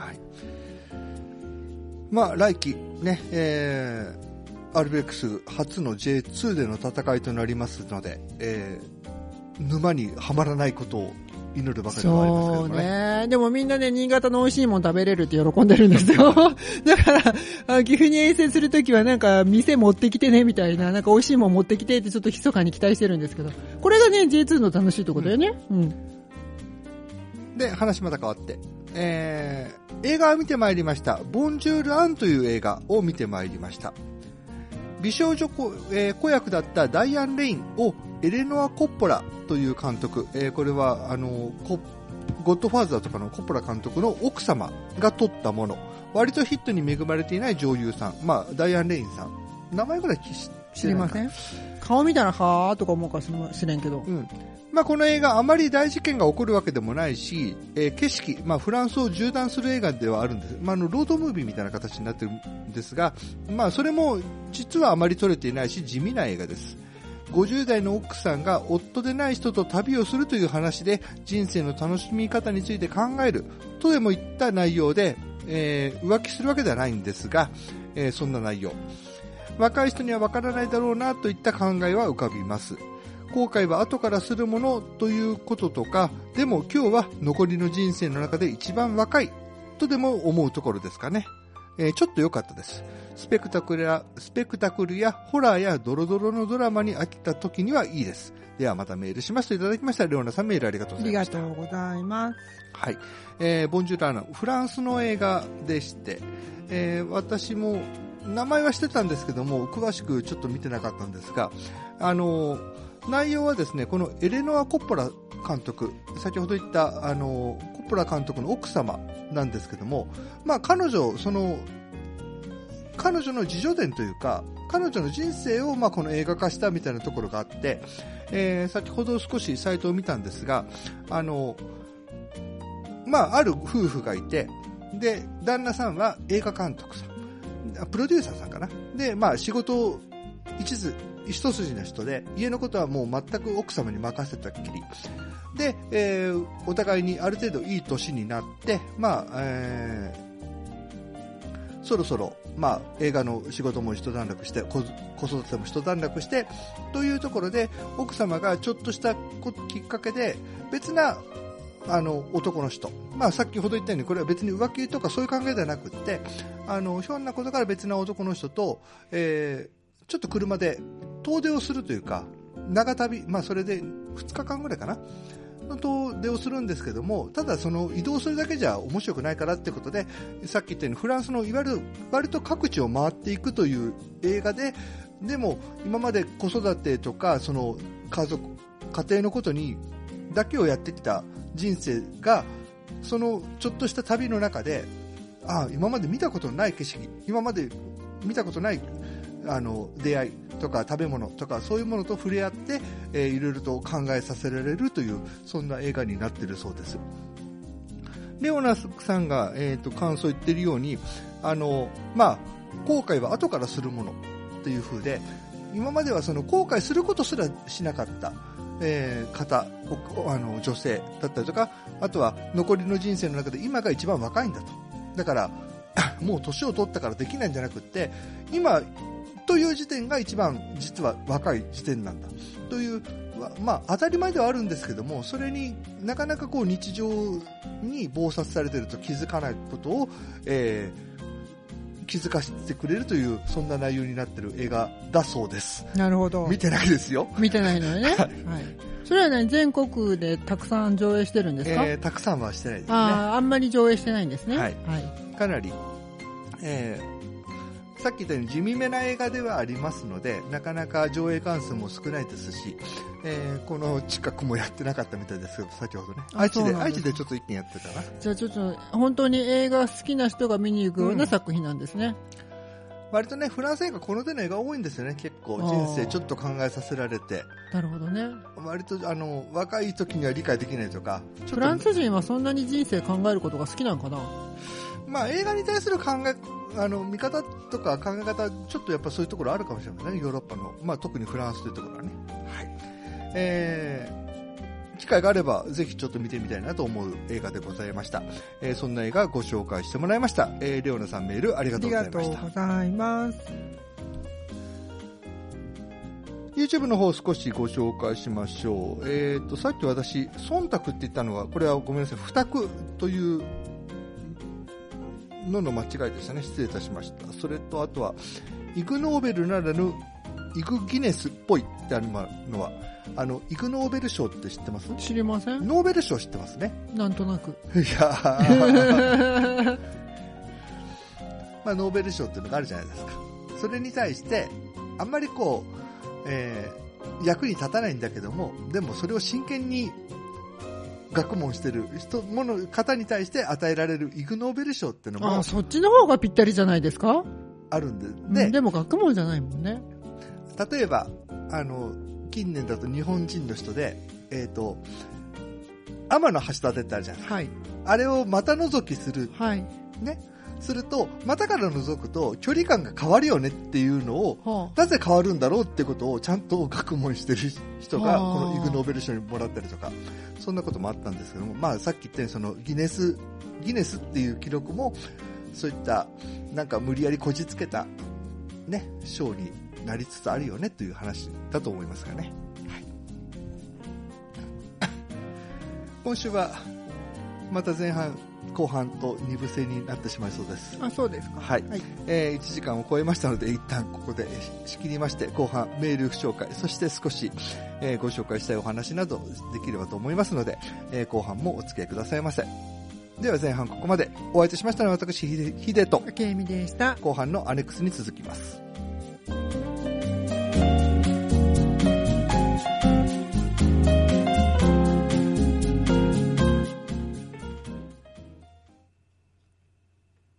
まあ来季ね、えーアルビレックス初の ジェイツー での戦いとなりますので、えー、沼にはまらないことを祈るばかりでもありますけどもね。 そうね。でもみんなね、新潟の美味しいもん食べれるって喜んでるんですよ。だから、岐阜に遠征するときはなんか店持ってきてねみたいな、なんか美味しいもん持ってきてってちょっと密かに期待してるんですけど、これがね、ジェイツー の楽しいところだよね。うん。うん、で、 話また変わって、えー、映画を見てまいりました。ボンジュール・アンという映画を見てまいりました。美少女子、えー、子役だったダイアン・レインをエレノア・コッポラという監督、えー、これはあのゴッドファーザーとかのコッポラ監督の奥様が撮ったもの。割とヒットに恵まれていない女優さん、まあ、ダイアン・レインさん、名前ぐらい知りません？顔見たらはーとか思うかもしれんけど、うん、 まあ、この映画あまり大事件が起こるわけでもないし、えー、景色、まあ、フランスを縦断する映画ではあるんです、まあ、あのロードムービーみたいな形になってるんですが、まあ、それも実はあまり撮れていないし地味な映画です。ごじゅう代の奥さんが夫でない人と旅をするという話で人生の楽しみ方について考えるとでも言った内容で、えー、浮気するわけではないんですが、えー、そんな内容、若い人にはわからないだろうなといった考えは浮かびます。後悔は後からするものということとか、でも今日は残りの人生の中で一番若いとでも思うところですかね。えー、ちょっと良かったです。スペクタクルや、スペクタクルやホラーやドロドロのドラマに飽きた時にはいいです。ではまたメールしますといただきました。レオナさんメールありがとうございました。 ありがとうございます。 はい。えー、ボンジューラーナ、フランスの映画でして、えー、私も名前はしてたんですけども、詳しくちょっと見てなかったんですが、あのー、内容はですね、このエレノア・コッポラ監督、先ほど言ったあのコッポラ監督の奥様なんですけども、まあ彼女、その彼女の自叙伝というか、彼女の人生をまあこの映画化したみたいなところがあって、えー、先ほど少しサイトを見たんですが、あのまあある夫婦がいて、で旦那さんは映画監督さん、プロデューサーさんかな、でまあ仕事を一途一筋の人で、家のことはもう全く奥様に任せたっきりで、えー、お互いにある程度いい年になって、まあえー、そろそろ、まあ、映画の仕事も一段落して、子育ても一段落してというところで、奥様がちょっとしたきっかけで別なあの男の人、まあ、さっきほど言ったようにこれは別に浮気とかそういう考えではなくって、あのひょんなことから別な男の人と、えー、ちょっと車で遠出をするというか、長旅、まあそれでふつかかんぐらいかなの遠出をするんですけども、ただその移動するだけじゃ面白くないからってことで、さっき言ったようにフランスのいわゆる割と各地を回っていくという映画で、でも今まで子育てとかその家族家庭のことにだけをやってきた人生が、そのちょっとした旅の中であ今まで見たことのない景色、今まで見たことないあの出会いとか食べ物とかそういうものと触れ合って、えー、いろいろと考えさせられるというそんな映画になっているそうです。レオナさんが、えー、と感想を言っているように、あの、まあ、後悔は後からするものという風で、今まではその後悔することすらしなかった、えー、方、あの女性だったりとか、あとは残りの人生の中で今が一番若いんだと。だからもう年を取ったからできないんじゃなくって、今という時点が一番実は若い時点なんだという、まあ当たり前ではあるんですけども、それになかなかこう日常に忙殺されていると気づかないことを、えー、気づかせてくれるというそんな内容になっている映画だそうです。 なるほど。 見てないですよ。 見てないのよね。はい。それはね、全国でたくさん上映してるんですか？ えー、たくさんはしてないですね。 ああ、あんまり上映してないんですね。 はい。 はい、 かなり、えー、さっき言ったように地味めな映画ではありますので、なかなか上映関数も少ないですし、えー、この近くもやってなかったみたいですけど、先ほどね。愛知で、愛知でちょっと一件やってたな。 じゃあちょっと、本当に映画好きな人が見に行くような作品なんですね。 うん、割とね、フランス映画この手の映画多いんですよね、結構。人生ちょっと考えさせられて。 なるほどね。割と、あの、若い時には理解できないとか。 フランス人はそんなに人生考えることが好きなのかな？ まあ、映画に対する考え、あの、見方とか考え方、ちょっとやっぱそういうところあるかもしれないね、ヨーロッパの。まあ、特にフランスというところはね。はい。えー、機会があれば、ぜひちょっと見てみたいなと思う映画でございました。えー、そんな映画ご紹介してもらいました。えー、レオナさんメールありがとうございました。 ありがとうございます。 YouTube の方少しご紹介しましょう。えーと、さっき私、忖度って言ったのは、これはごめんなさい、不択というのの間違いでしたね。失礼いたしました。それと、あとは、イグノーベルならぬ、イグギネスっぽいってあるのは、あの、イグノーベル賞って知ってます？ 知りません。 ノーベル賞知ってますね。 なんとなく。 いやー。まあ、ノーベル賞っていうのがあるじゃないですか。それに対して、あんまりこう、えー、役に立たないんだけども、でもそれを真剣に学問してる人もの方に対して与えられるイグノーベル賞っていうのも、 あ、そっちの方がぴったりじゃないですか？ あるんで、 で、うん、でも学問じゃないもんね。 例えばあの近年だと日本人の人で、えっと天の橋立ってあるじゃん、はい、あれを股覗きする、はい、ね。すると股から覗くと距離感が変わるよねっていうのを、はあ、なぜ変わるんだろうってことをちゃんと学問してる人がこのイグノーベル賞にもらったりとか、そんなこともあったんですけども、まあさっき言ったようにそのギネスギネスっていう記録もそういったなんか無理やりこじつけたね賞になりつつあるよねという話だと思いますがね。はい、今週はまた前半後半と二部制になってしまいそうです。 あ、そうですか。 はい。はい、えー、いちじかんを超えましたので、一旦ここで仕切りまして、後半メール紹介、そして少し、えー、ご紹介したいお話などできればと思いますので、えー、後半もお付き合いくださいませ。では前半ここまで。お会いいたしましたのは私、ヒデと、 ケイミでした。 後半のアネックスに続きます。